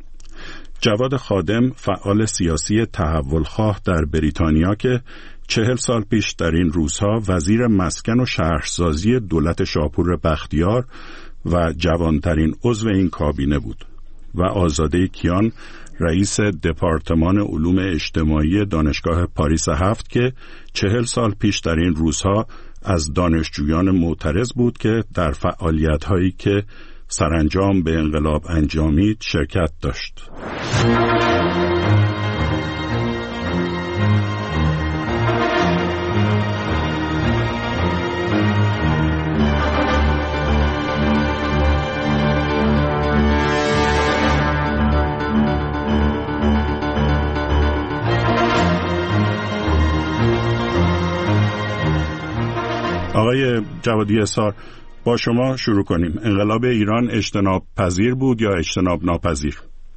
Speaker 22: جواد خادم، فعال سیاسی تحولخواه در بریتانیا که چهل سال پیش در این روزها وزیر مسکن و شهرسازی دولت شاپور بختیار و جوانترین عضو این کابینه بود، و آزاده کیان، رئیس دپارتمان علوم اجتماعی دانشگاه پاریس هفت که چهل سال پیش در این روزها از دانشجویان معترض بود که در فعالیت‌هایی که سرانجام به انقلاب انجامید شرکت داشت. آقای جوادی حصار، با شما شروع کنیم. انقلاب ایران اجتناب پذیر بود یا اجتناب ناپذیر؟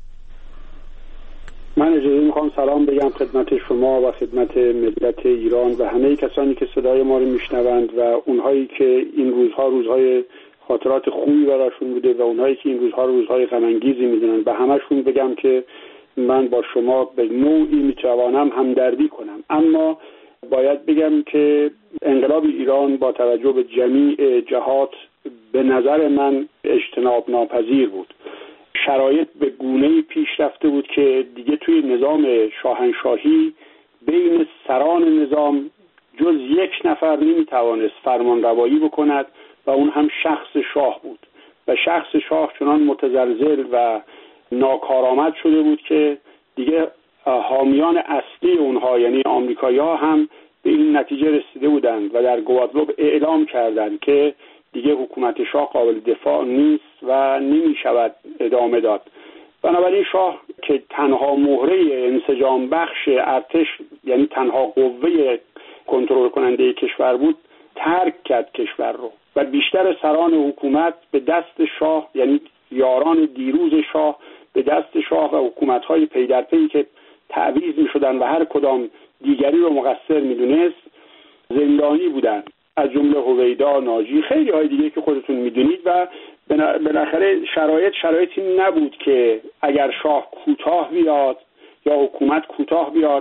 Speaker 6: من اجازه میخوام سلام بگم خدمت شما و خدمت ملت ایران و همه کسانی که صدای ما رو میشنوند و اونهایی که این روزها روزهای خاطرات خوبی براشون بوده و اونهایی که این روزها روزهای غم انگیزی میدونن. به همشون بگم که من با شما به نوعی میتوانم همدردی کنم، اما باید بگم که انقلاب ایران با توجه به جمیع جهات به نظر من اجتناب ناپذیر بود. شرایط به گونه‌ای پیش رفته بود که دیگه توی نظام شاهنشاهی بین سران نظام جز یک نفر نمیتوانست فرمان روایی بکند و اون هم شخص شاه بود و شخص شاه چنان متزلزل و ناکارآمد شده بود که دیگه حامیان اصلی اونها یعنی آمریکایی‌ها هم به این نتیجه رسیده بودند و در گوادلوپ اعلام کردند که دیگه حکومت شاه قابل دفاع نیست و نمی شود ادامه داد. بنابراین شاه که تنها مهره انسجام بخش ارتش یعنی تنها قوه کنترل کننده کشور بود ترک کرد کشور رو و بیشتر سران حکومت به دست شاه یعنی یاران دیروز شاه به دست شاه و حکومت‌های پی در پی که تعویض می‌شدن و هر کدام دیگری رو مقصر می‌دونست زندانی بودند، از جمله هویدا، ناجی، خیلی های دیگه که خودتون می‌دونید. و بالاخره شرایط شرایطی نبود که اگر شاه کوتاه بیاد یا حکومت کوتاه بیاد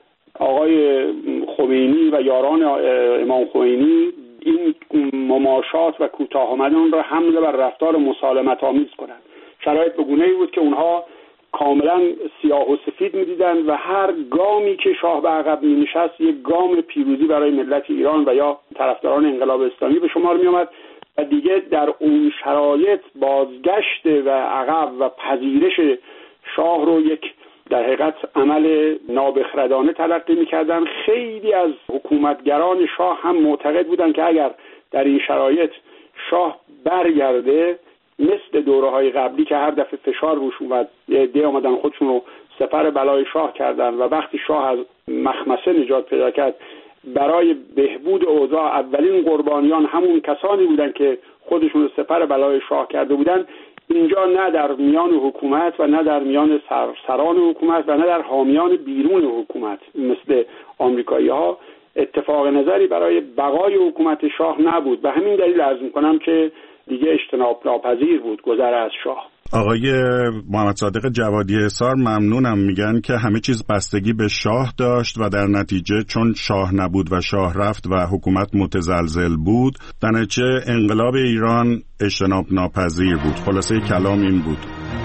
Speaker 6: آقای خمینی و یاران امام خمینی این مماشات و کوتاه آمدن را حمله بر رفتار مسالمت آمیز کنند. شرایط به گونه‌ای بود که اونها کاملا سیاه و سفید می‌دیدند و هر گامی که شاه به عقب می‌نشست یک گام پیروزی برای ملت ایران و یا طرفداران انقلاب اسلامی به شمار می‌آمد و دیگه در اون شرایط بازگشت و عقب و پذیرش شاه رو یک در حقیقت عمل نابخردانه تلقی می‌کردن. خیلی از حکومتگران شاه هم معتقد بودن که اگر در این شرایط شاه برگرده مثل دوره‌های قبلی که هر دفعه فشار روش اومد عده آمدن خودشون رو سپر بلای شاه کردن و وقتی شاه از مخمسه نجات پیدا کرد برای بهبود اوضاع اولین قربانیان همون کسانی بودن که خودشون رو سپر بلای شاه کرده بودن. اینجا نه در میان حکومت و نه در میان سر سران حکومت و نه در حامیان بیرون حکومت مثل آمریکایی‌ها اتفاق نظری برای بقای حکومت شاه نبود. به همین دلیل عرض می‌کنم که دیگه اجتناب ناپذیر بود گذر از شاه.
Speaker 22: آقای محمد صادق جوادی حصار ممنونم، میگن که همه چیز بستگی به شاه داشت و در نتیجه چون شاه نبود و شاه رفت و حکومت متزلزل بود در نتیجه انقلاب ایران اجتناب ناپذیر بود. خلاصه کلام این بود.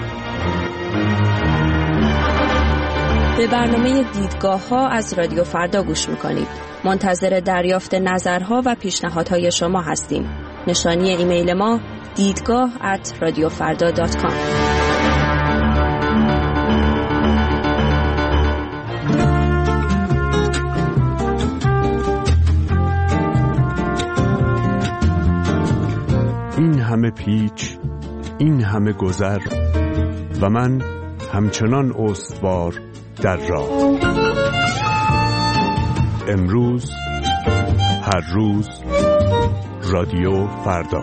Speaker 7: به برنامه دیدگاه ها از رادیو فردا گوش میکنید. منتظر دریافت نظرها و پیشنهادهای شما هستیم. نشانی ایمیل ما دیدگاه ات رادیو فردا دات کام.
Speaker 8: این همه پیچ، این همه گذر و من همچنان استوار در راه. امروز، هر روز، رادیو فردا.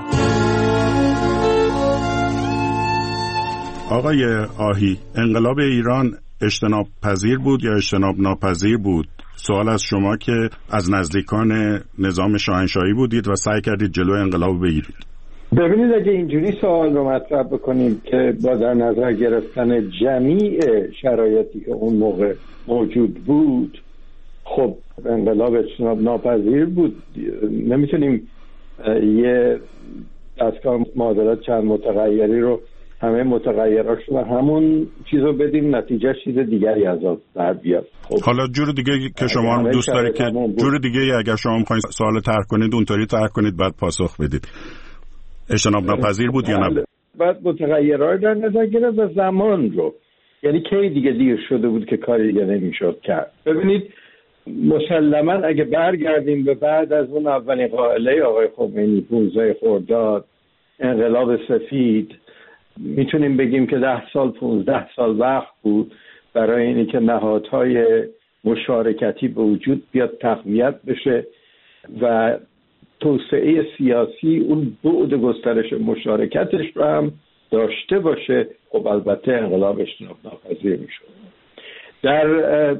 Speaker 22: آقای آهی، انقلاب ایران اجتناب پذیر بود یا اجتناب ناپذیر بود؟ سوال از شما که از نزدیکان نظام شاهنشاهی بودید و سعی کردید جلوی انقلاب بگیرید.
Speaker 23: ببینید اگه اینجوری سوال رو مطرح بکنیم که با در نظر گرفتن جمیع شرایطی که اون موقع موجود بود، خب انقلاب اجتناب ناپذیر بود. نمیتونیم یه دستگاه معادلات چند متغیری رو همه متغیراش رو همون چیز رو بدیم نتیجه چیز دیگری از آن در بیاد. خب
Speaker 22: حالا جور دیگه که شما هم دوست دارید که جور دیگه اگر شما می‌خواید سوال طرح کنید اونطوری طرح کنید بعد پاسخ بدید. اجتناب ناپذیر بود یا نبود؟
Speaker 23: بعد متغیرها در نظر گرفت و زمان رو، یعنی کی دیگه دیر شده بود که کاری دیگه نمیشد کرد. ببینید مسلماً اگه برگردیم به بعد از اون اولین قائله آقای خمینی پانزده خرداد انقلاب سفید، میتونیم بگیم که ده سال پانزده سال وقت بود برای اینی که نهادهای مشارکتی به وجود بیاد، تقویت بشه و توسعه سیاسی اون بعد گسترش مشارکتش رو هم داشته باشه. خب البته انقلاب اجتناب ناپذیر میشه. در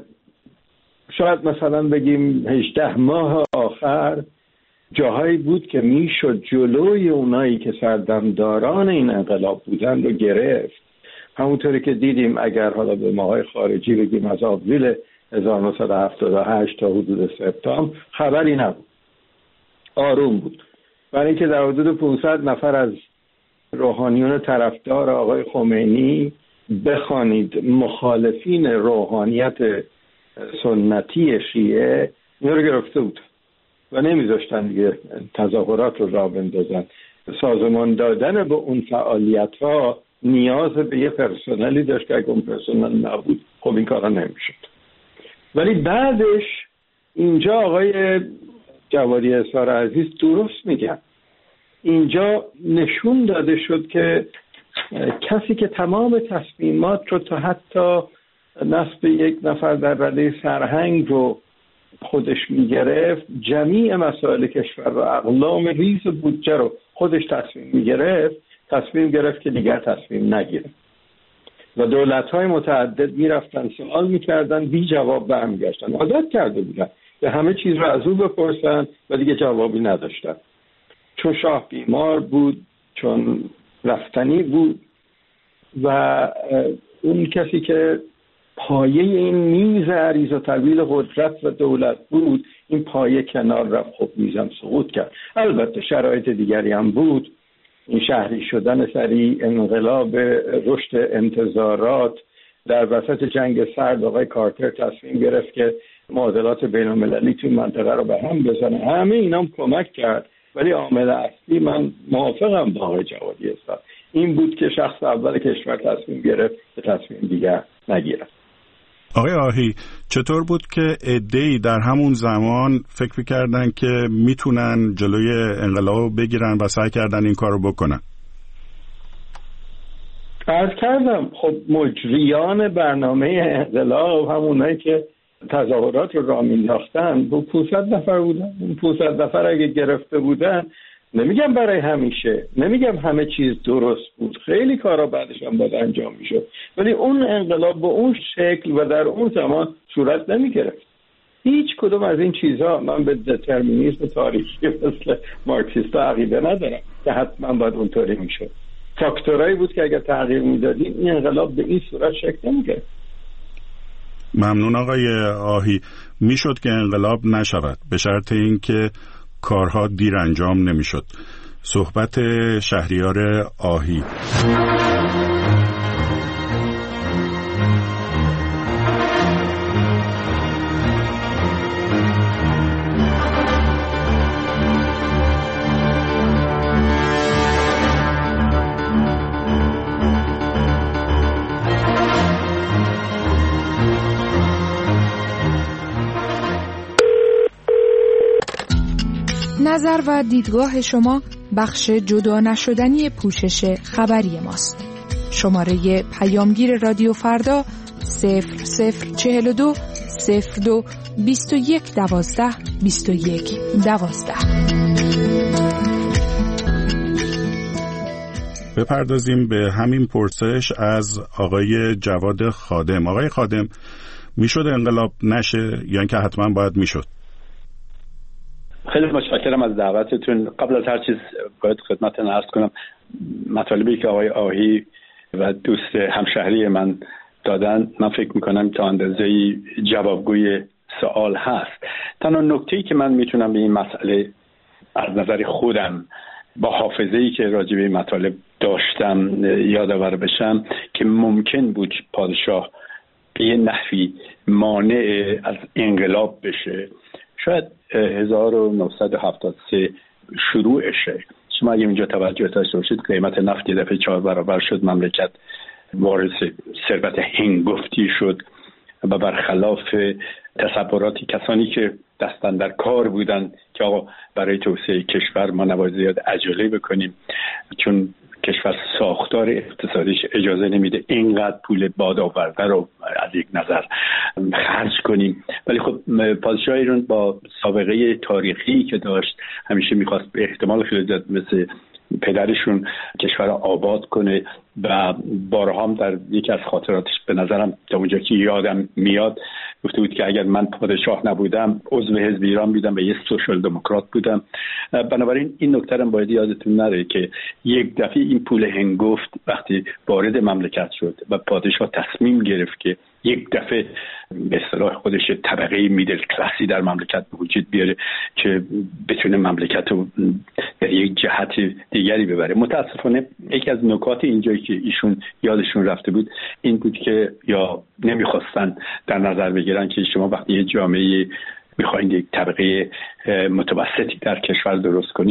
Speaker 23: شاید مثلا بگیم هجده ماه آخر جاهایی بود که میشد جلوی اونایی که سردمداران این انقلاب بودن رو گرفت. همونطوری که دیدیم اگر حالا به ماهای خارجی بگیم از آوریل هزار و نهصد و هفتاد و هشت تا حدود سپتامبر خبری نبود، آروم بود. برای اینکه در حدود پانصد نفر از روحانیون طرفدار آقای خمینی، بخوانید مخالفین روحانیت سنتی شیعه، اینا رو گرفته بود و نمیذاشتن دیگه تظاهرات رو راه بندازن. سازمان دادن به اون فعالیت ها نیاز به یه پرسنلی داشت که اگه اون پرسنل نبود خب این کارا نمیشد. ولی بعدش اینجا آقای جوادی اظهار عزیز درست میگن، اینجا نشون داده شد که کسی که تمام تصمیمات رو تا حتی نصب یک نفر در رده سرهنگ رو خودش میگرفت، جمیع مسائل کشور رو، اقلام ریز بودجه رو خودش تصمیم میگرفت، تصمیم گرفت که دیگر تصمیم نگیره و دولت‌های متعدد میرفتن سوال میکردن، بی جواب برمیگشتن. عادت کرده بودن که همه چیز رو از او بپرسن و دیگه جوابی نداشتن، چون شاه بیمار بود، چون رفتنی بود و اون کسی که پایه این میز عریض و طویل قدرت و دولت بود، این پایه کنار رفت، خب میزم سقوط کرد. البته شرایط دیگری هم بود، این شهری شدن سریع، انقلاب، رشد انتظارات، در وسط جنگ سرد آقای کارتر تصمیم گرفت که معادلات بین المللی توی منطقه رو به هم بزنه، همه اینا هم کمک کرد. ولی عامل اصلی، من موافقم با آقای جوادی اظهار، این بود که شخص اول کشور تصمیم گرفت که تصمیم دیگر نگیره.
Speaker 22: آقای آهی، چطور بود که عده‌ای در همون زمان فکر کردن که میتونن جلوی انقلاب بگیرن و سعی کردن این کارو بکنن؟
Speaker 23: عرض کردم خب مجریان برنامه انقلاب همونایی که تظاهرات رو راه مینداختن با پانصد نفر بودن. اون پانصد نفر اگه گرفته بودن، نمیگم برای همیشه، نمیگم همه چیز درست بود، خیلی کارا بعدش هم باید انجام میشد، ولی اون انقلاب با اون شکل و در اون زمان صورت نمیگرفت. هیچ کدوم از این چیزها، من به دترمینیسم تاریخی مثل مارکسیستا عقیده ندارم که حتما باید اونطوری میشد. فاکتورایی بود که اگر تغییر میدادیم این انقلاب به این صورت شکل نمیگرفت.
Speaker 22: ممنون آقای آهی. میشد که انقلاب نشود به شرط اینکه کارها دیر انجام نمیشد. صحبت شهریار آهی.
Speaker 2: نظر و دیدگاه شما بخش جدا نشدنی پوشش خبری ماست. شماره پیامگیر رادیو فردا صفر صفر چهل و دو صفر دو بیست و یک دوازده بیست و یک دوازده.
Speaker 22: بپردازیم به همین پرسش از آقای جواد خادم. آقای خادم، میشد انقلاب نشه یا اینکه حتما باید میشد؟
Speaker 19: خیلی متشکرم از دعوتتون. قبل از هر چیز باید خدمتتون عرض کنم مطالبی که آقای آهی و دوست همشهری من دادن، من فکر میکنم تا اندازه‌ای جوابگوی سوال هست. تنها نکته‌ای که من میتونم به این مسئله از نظر خودم با حافظه‌ای که راجع به این مطالب داشتم یادآور بشم که ممکن بود پادشاه به یه نحوی مانع از انقلاب بشه، شاید هزار و نهصد و هفتاد و سه شروعشه. شما اگه اینجا توجه داشته باشید قیمت نفت یه دفعه چهار برابر شد، مملکت وارد ثروت هنگفتی شد و برخلاف تصوراتی کسانی که دستن در کار بودن که آقا برای توسعه کشور ما نباید زیاد عجله بکنیم چون کشور ساختار اقتصادیش اجازه نمیده اینقدر پول باد آورده رو از یک نظر خرج کنیم، ولی خب پادشاه ایران با سابقه تاریخی که داشت همیشه میخواست به احتمال خیلی زیاد مثل پدرشون کشور آباد کنه و بارها هم در یکی از خاطراتش به نظرم تا اونجا که یادم میاد گفته بود که اگر من پادشاه نبودم عضو حزب ایران بودم و یه سوشال دموکرات بودم. بنابراین این نکته رو باید یادتون نره که یک دفعه این پول هنگفت وقتی وارد مملکت شد و پادشاه تصمیم گرفت که یک دفعه به اصطلاح خودش طبقه میدل کلاسی در مملکت به وجود بیاره که بتونه مملکت رو در یک جهت دیگری ببره. متاسفانه یکی از نکات اینجایی که ایشون یادشون رفته بود این بود که یا نمیخواستن در نظر بگیرن که شما وقتی یه جامعه میخواین یک طبقه متوسطی در کشور درست کنید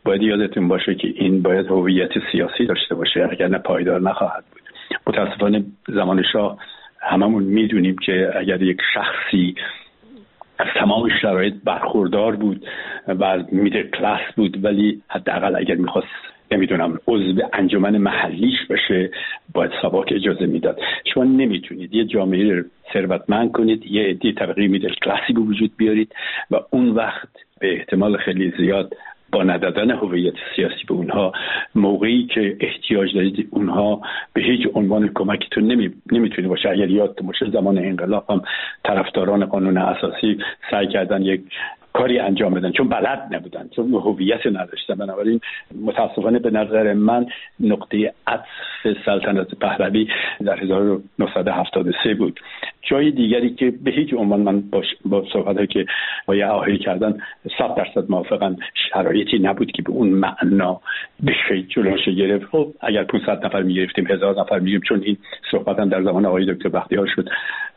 Speaker 23: باید یادتون باشه که این باید هویت سیاسی داشته باشه، اگر نه پایدار نخواهد بود. متاسفانه زمان شاه هممون میدونیم که اگر یک شخصی از تمام شرایط برخوردار بود و از میدل کلاس بود، ولی حداقل اگر میخواست نمیدونم عضو انجمن محلیش بشه باید ساواک اجازه میداد. شما نمیتونید یه جامعه ثروتمند کنید، یه عده طبقه میدل کلاسی به وجود بیارید و اون وقت به احتمال خیلی زیاد با ندادن هویت سیاسی به اونها، موقعی که احتیاج دارید اونها به هیچ عنوان کمکتون نمی نمیتونه باشه. اگر یادتون باشه زمان انقلاب هم طرفداران قانون اساسی سعی کردن یک کاری انجام بدن چون بلد نبودن، چون هویت نداشتن. بنابراین متاسفانه به نظر من نقطه عطف سلطنت پهلوی در هزار و نهصد و هفتاد و سه بود. جای دیگری که به هیچ عنوان من با, با صحبتایی که با یه آهی کردن صد درصد موافقم، شرایطی نبود که به اون معنا بشه جلوش گرفت. خب اگر پانصد نفر میگرفتیم هزار نفر میگیم، چون این صحبت هم در زمان آقای دکتر بختیار شد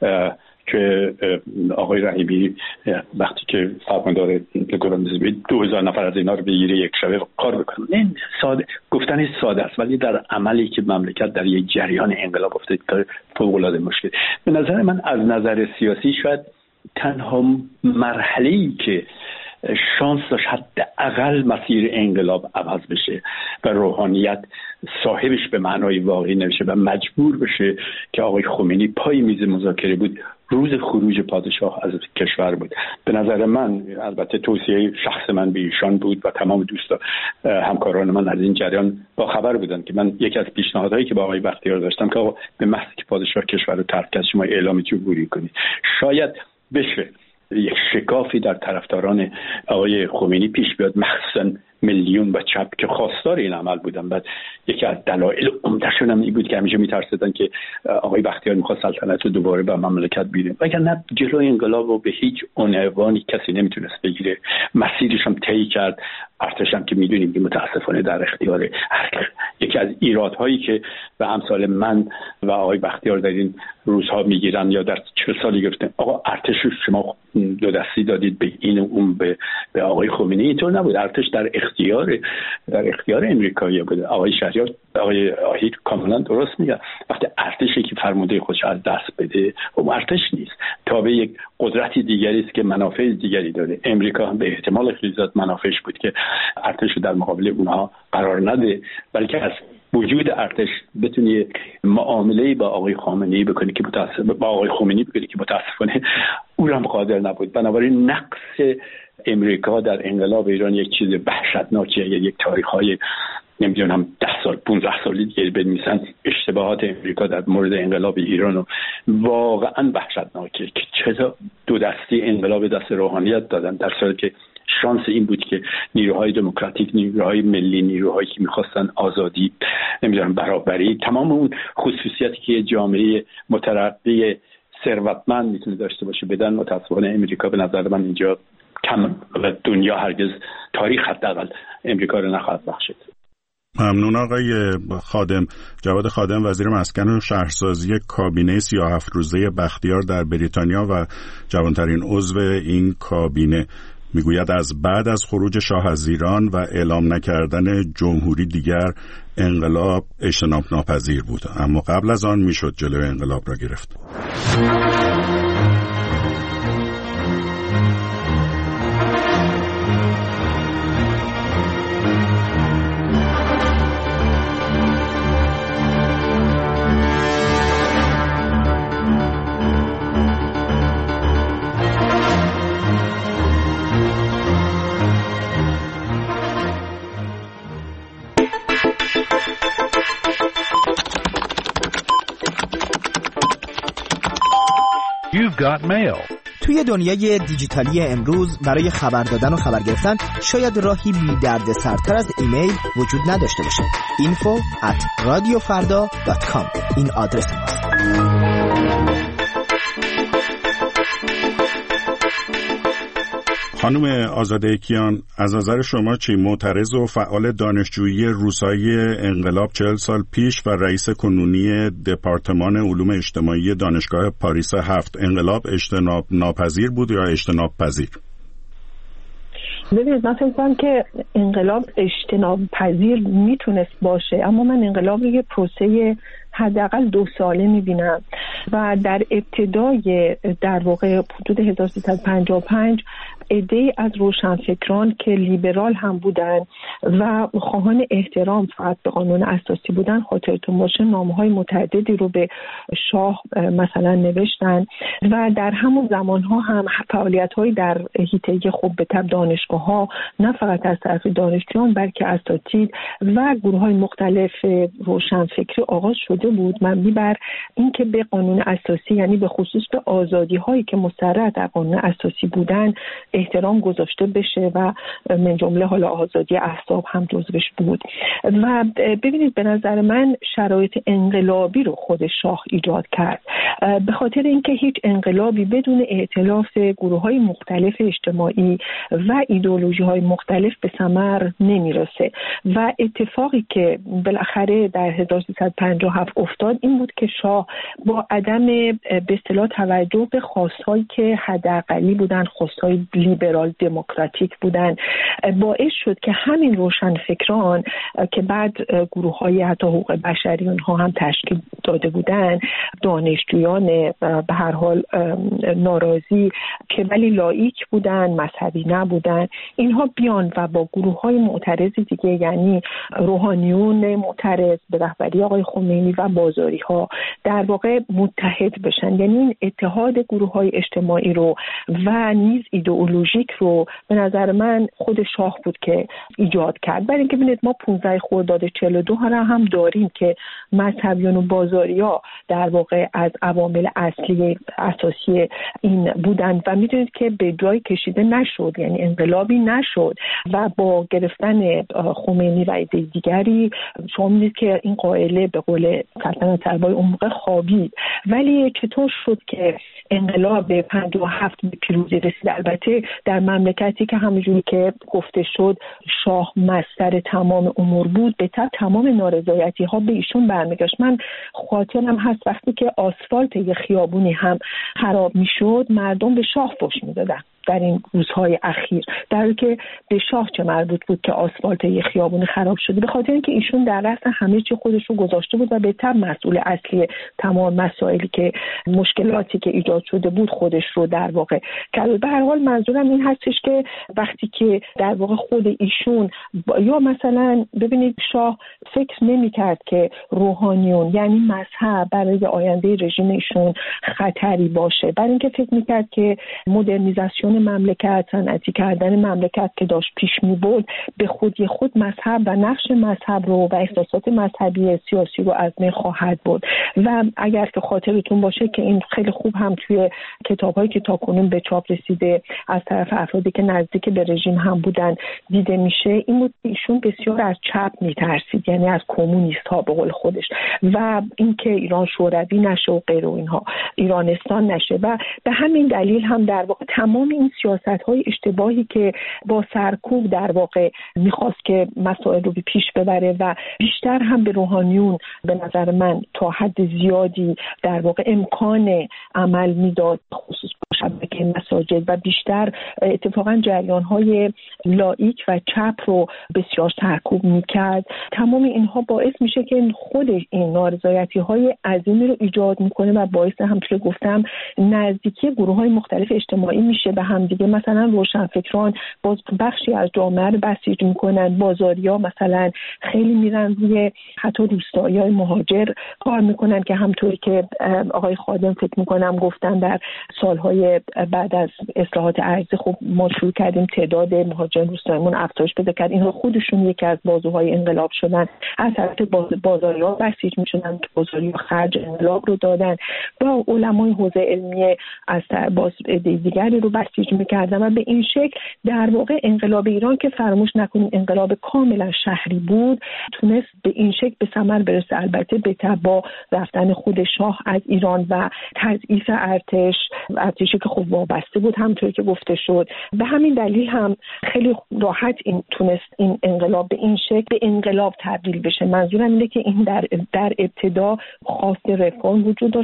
Speaker 23: که آقای رحیمی وقتی که فرماندار گراندزی بود دو هزار نفر از اینا رو بگیره یک شبه کار بکنه. این ساده گفتن ساده است، ولی در عملی که مملکت در یک جریان انقلاب افتاد تا فوق العاده مشکل. به نظر من از نظر سیاسی شاید تنها مرحله‌ای که شانس داشت حداقل مسیر انقلاب عوض بشه و روحانیت صاحبش به معنای واقعی نمیشه و مجبور بشه که آقای خمینی پای میز مذاکره بود، روز خروج پادشاه از کشور بود. به نظر من، البته توصیه شخص من به ایشان بود و تمام دوستا همکاران من از این جریان با خبر بودن که من یکی از پیشنهادهایی که با آقای بختیار داشتم که آقا به محض که پادشاه کشور رو ترک کرد شما اعلام جمهوری کنید. شاید بشه یک شکافی در طرفداران آقای خمینی پیش بیاد، مخصوصا میلیون و چپ که خواستار این عمل بودن. بعد یکی از دلایل عمده‌شون هم این بود که همیشه میترسیدن که آقای بختیار میخواد سلطنت رو دوباره به مملکت بیاره، و اگر نه جلوی انقلاب رو به هیچ عنوانی کسی نمیتونست بگیره. مسیرش هم طی کرد. ارتش هم که میدونیم که متاسفانه در اختیار یکی از ایرادهایی که به امثال من و آقای بختیار در این روزها میگیرن یا در چهل سالی گفتن آقا ارتش شما دو دستی دادید به این و اون به, به آقای خمینی. اینطور نبود. ارتش در اختیار در اختیار امریکایی بود. آقای شهریار آقای آهید کاملا درست میگه، وقتی ارتشی که فرمانده خودش از دست بده اون ارتش نیست، تابع یک قدرتی دیگری است که منافع دیگری داره. امریکا هم به احتمال خیلی زیاد منافعش بود که ارتش رو در مقابل اونها قرار نده، بلکه از وجود ارتش بتونی معامله با آقای خامنه‌ای بکنی که متاسفانه با آقای خمینی بکنی که متاسفانه او هم قادر نبود. بنابراین نقص امریکا در انقلاب ایران یک چیز وحشتناکیه. یک تاریخ‌های نمیدونم ده سال پونزده سالی دیگه بنویسن اشتباهات امریکا در مورد انقلاب ایران و واقعا وحشتناکه که چرا دو دستی انقلاب دست روحانیت دادن، در صورتی که شانس این بود که نیروهای دموکراتیک، نیروهای ملی، نیروهایی که میخواستن آزادی، نمیدونم برابری، تمام اون خصوصیاتی که جامعه مترقی ثروتمند میتونه داشته باشه بدن. متاسفانه امریکا به نظر من اینجا کم و دنیا هرگز تاریخ حداقل امریکا رو نخواهد بخشید.
Speaker 22: ممنون آقای خادم. جواد خادم، وزیر مسکن و شهرسازی کابینه سی و هفت روزه بختیار در بریتانیا و جوانترین عضو این کابینه، میگوید از بعد از خروج شاه از ایران و اعلام نکردن جمهوری دیگر انقلاب اجتناب ناپذیر بود، اما قبل از آن میشد جلوی انقلاب را گرفت.
Speaker 9: You've got mail.
Speaker 10: توی دنیای دیجیتالی امروز برای خبر دادن و خبر گرفتن شاید راهی بی درد سرتر از ایمیل وجود نداشته باشه. info at radiofarda dot com این آدرس ماست.
Speaker 22: خانم آزاده کیان، از نظر شما چی؟ معترض و فعال دانشجویی روسای انقلاب چهل سال پیش و رئیس کنونی دپارتمان علوم اجتماعی دانشگاه پاریس هفت، انقلاب اجتناب ناپذیر بود یا اجتناب پذیر؟
Speaker 5: ببینید من فکر می‌کنم که انقلاب اجتناب پذیر میتونست باشه، اما من انقلاب رو یه پروسه حداقل دو ساله میبینم و در ابتدای در واقع حدود هزار و سیصد و پنجاه و پنج عده‌ای از روشنفکران که لیبرال هم بودن و خواهان احترام فقط به قانون اساسی بودن، خاطرتون باشه نامه‌های متعددی رو به شاه مثلا نوشتن و در همون زمانها هم فعالیت‌هایی در حیطه خب به تبع دانشگاه‌ها نه فقط از طرف دانشجویان بلکه اساتید و گروه‌های مختلف روشنفکری آغاز شده بود، مبنی بر اینکه به قانون اساسی یعنی به خصوص به آزادی‌هایی که مسترد در قانون اساسی بودن احترام گذاشته بشه و من جمله حالا آزادی احزاب هم جزوش بود. و ببینید به نظر من شرایط انقلابی رو خود شاه ایجاد کرد، به خاطر اینکه هیچ انقلابی بدون ائتلاف گروه‌های مختلف اجتماعی و ایدئولوژی‌های مختلف به ثمر نمیرسه و اتفاقی که بالاخره در هزار و سیصد و پنجاه و هفت افتاد این بود که شاه با عدم به اصطلاح توجه به خواست‌هایی که حداقلی بودن، خواست‌های لیبرال دموکراتیک بودن، باعث شد که همین روشنفکران که بعد گروه‌های حتی حقوق بشری اونها هم تشکیل داده بودن، دانشجویان به هر حال ناراضی که ولی لاییک بودن، مذهبی نبودن، اینها بیان و با گروه‌های معترض دیگه یعنی روحانیون معترض به رهبری آقای خمینی و بازاری‌ها در واقع متحد بشن. یعنی این اتحاد گروه‌های اجتماعی رو و نیز ایدئولوژیک رو به نظر من خود شاه بود که ایجاد کرد. برای اینکه ببینید ما پانزده خرداد چهل و دو ها هم داریم که مذهبیان و بازاریا در واقع از عوامل اصلی اساسی این بودند و میدونید که به جای کشیده نشد، یعنی انقلابی نشد و با گرفتن خمینی و عده دیگری شما میدید که این قائله به قول سلطنت طلبای اون موقع خوابید. ولی چطور شد که انقلاب پنجاه و هفت به پیروزی رسید؟ البته در مملکتی که همونجوری که گفته شد شاه مصدر تمام امور بود، به تبع تمام نارضایتی ها به ایشون برمیگشت. من خاطرم هست وقتی که آسفالت یه خیابونی هم خراب میشد مردم به شاه فحش میدادن در این روزهای اخیر، در حالی که به شاه چه مربوط بود که آسفالت یه خیابون خراب شده؟ به خاطر اینکه ایشون در رأس همه چی خودش رو گذاشته بود و به تبع مسئول اصلی تمام مسائلی که مشکلاتی که ایجاد شده بود خودش رو در واقع کرد. به هر حال منظورم این هستش که وقتی که در واقع خود ایشون یا مثلا ببینید شاه فکر نمی‌کرد که روحانیون یعنی مذهب برای آینده رژیم ایشون خطری باشه، برای اینکه فکر می‌کرد که مدرنیزاسیون مملکت، صنعتی کردن مملکت که داشت پیش می‌برد به خودی خود مذهب و نقش مذهب رو و احساسات مذهبی سیاسی رو از بین خواهد برد. و اگر که خاطرتون باشه که این خیلی خوب هم توی کتاب‌هایی که تاکنون به چاپ رسیده از طرف افرادی که نزدیک به رژیم هم بودن دیده میشه، این بود ایشون بسیار از چپ میترسید، یعنی از کمونیست‌ها به قول خودش، و اینکه ایران شوروی نشه و غیره و اینها، ایرانستان نشه. و به همین دلیل هم در واقع تمام این سیاست‌های اشتباهی که با سرکوب در واقع میخواست که مسائل رو به پیش ببره و بیشتر هم به روحانیون به نظر من تا حد زیادی در واقع امکان عمل میداد، خصوص با شبکه مساجد، و بیشتر اتفاقا جریان‌های لاییک و چپ رو بسیار سرکوب میکرد. تمام اینها باعث میشه که خود این نارضایتی‌های عظیمی رو ایجاد میکنه و باعث همونطور گفتم نزدیکی گروه‌های مختلف اجتماعی میشه به هم دیگه. مثلا روشنفکران باز بخشی از جامعه رو بسیج میکنن، بازاریا مثلا خیلی میرن روی حتی روستایی‌های مهاجر کار میکنن که همطوری که آقای خادم فکر میکنم گفتن در سالهای بعد از اصلاحات ارضی خب ما شروع کردیم تعداد مهاجران روستاییمون افزایش پیدا کرد. اینها خودشون یکی از بازوهای انقلاب شدن، از طرف بازاریا بسیج میشدن، بازاریا خرج انقلاب رو دادن، با علمای حوزه علمی از باز دیگری رو بسیج میکردن و به این شکل در واقع انقلاب ایران که فراموش نکنیم انقلاب کاملا شهری بود تونست به این شکل به ثمر برسه. البته به تبع رفتن خود شاه از ایران و تضعیف ارتش، ارتشی که خب وابسته بود همونطور که گفته شد. به همین دلیل هم خیلی راحت این تونست این انقلاب به این شکل به انقلاب تبدیل بشه. منظورم اینه که این در در ابتدا خواست رفرم وجود داشت و کم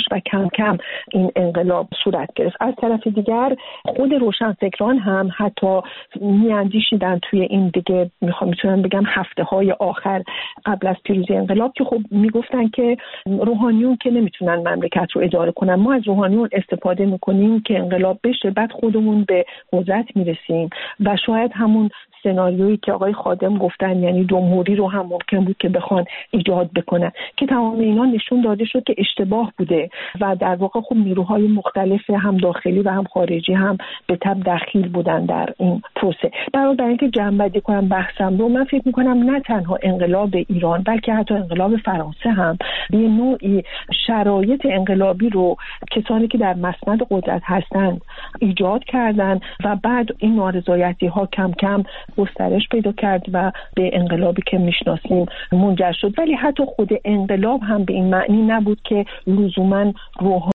Speaker 5: کم کم این انقلاب صورت گرفت. از طرف دیگر خود روشنفکران هم حتی میاندیشیدن توی این دیگه میخوام میتونم بگم هفته های آخر قبل از پیروزی انقلاب که خب میگفتن که روحانیون که نمیتونن مملکت رو اداره کنن، ما از روحانیون استفاده میکنیم که انقلاب بشه، بعد خودمون به قدرت میرسیم و شاید همون سناریویی که آقای خادم گفتن یعنی جمهوری رو هم ممکن بود که بخوان ایجاد بکنن که تمام اینا نشون داده شد که اشتباه بوده و در واقع خب نیروهای مختلف هم داخلی و هم خارجی هم به تبع دخیل بودن در این پروسه. برای اینکه جمع‌بندی کنم بحثم رو، من فکر میکنم نه تنها انقلاب ایران بلکه حتی انقلاب فرانسه هم به نوعی شرایط انقلابی رو کسانی که در مسند قدرت هستند ایجاد کردن و بعد این نارضایتی ها کم کم گسترش پیدا کرد و به انقلابی که میشناسیم منجر شد. ولی حتی خود انقلاب هم به این معنی نبود که لزوماً روح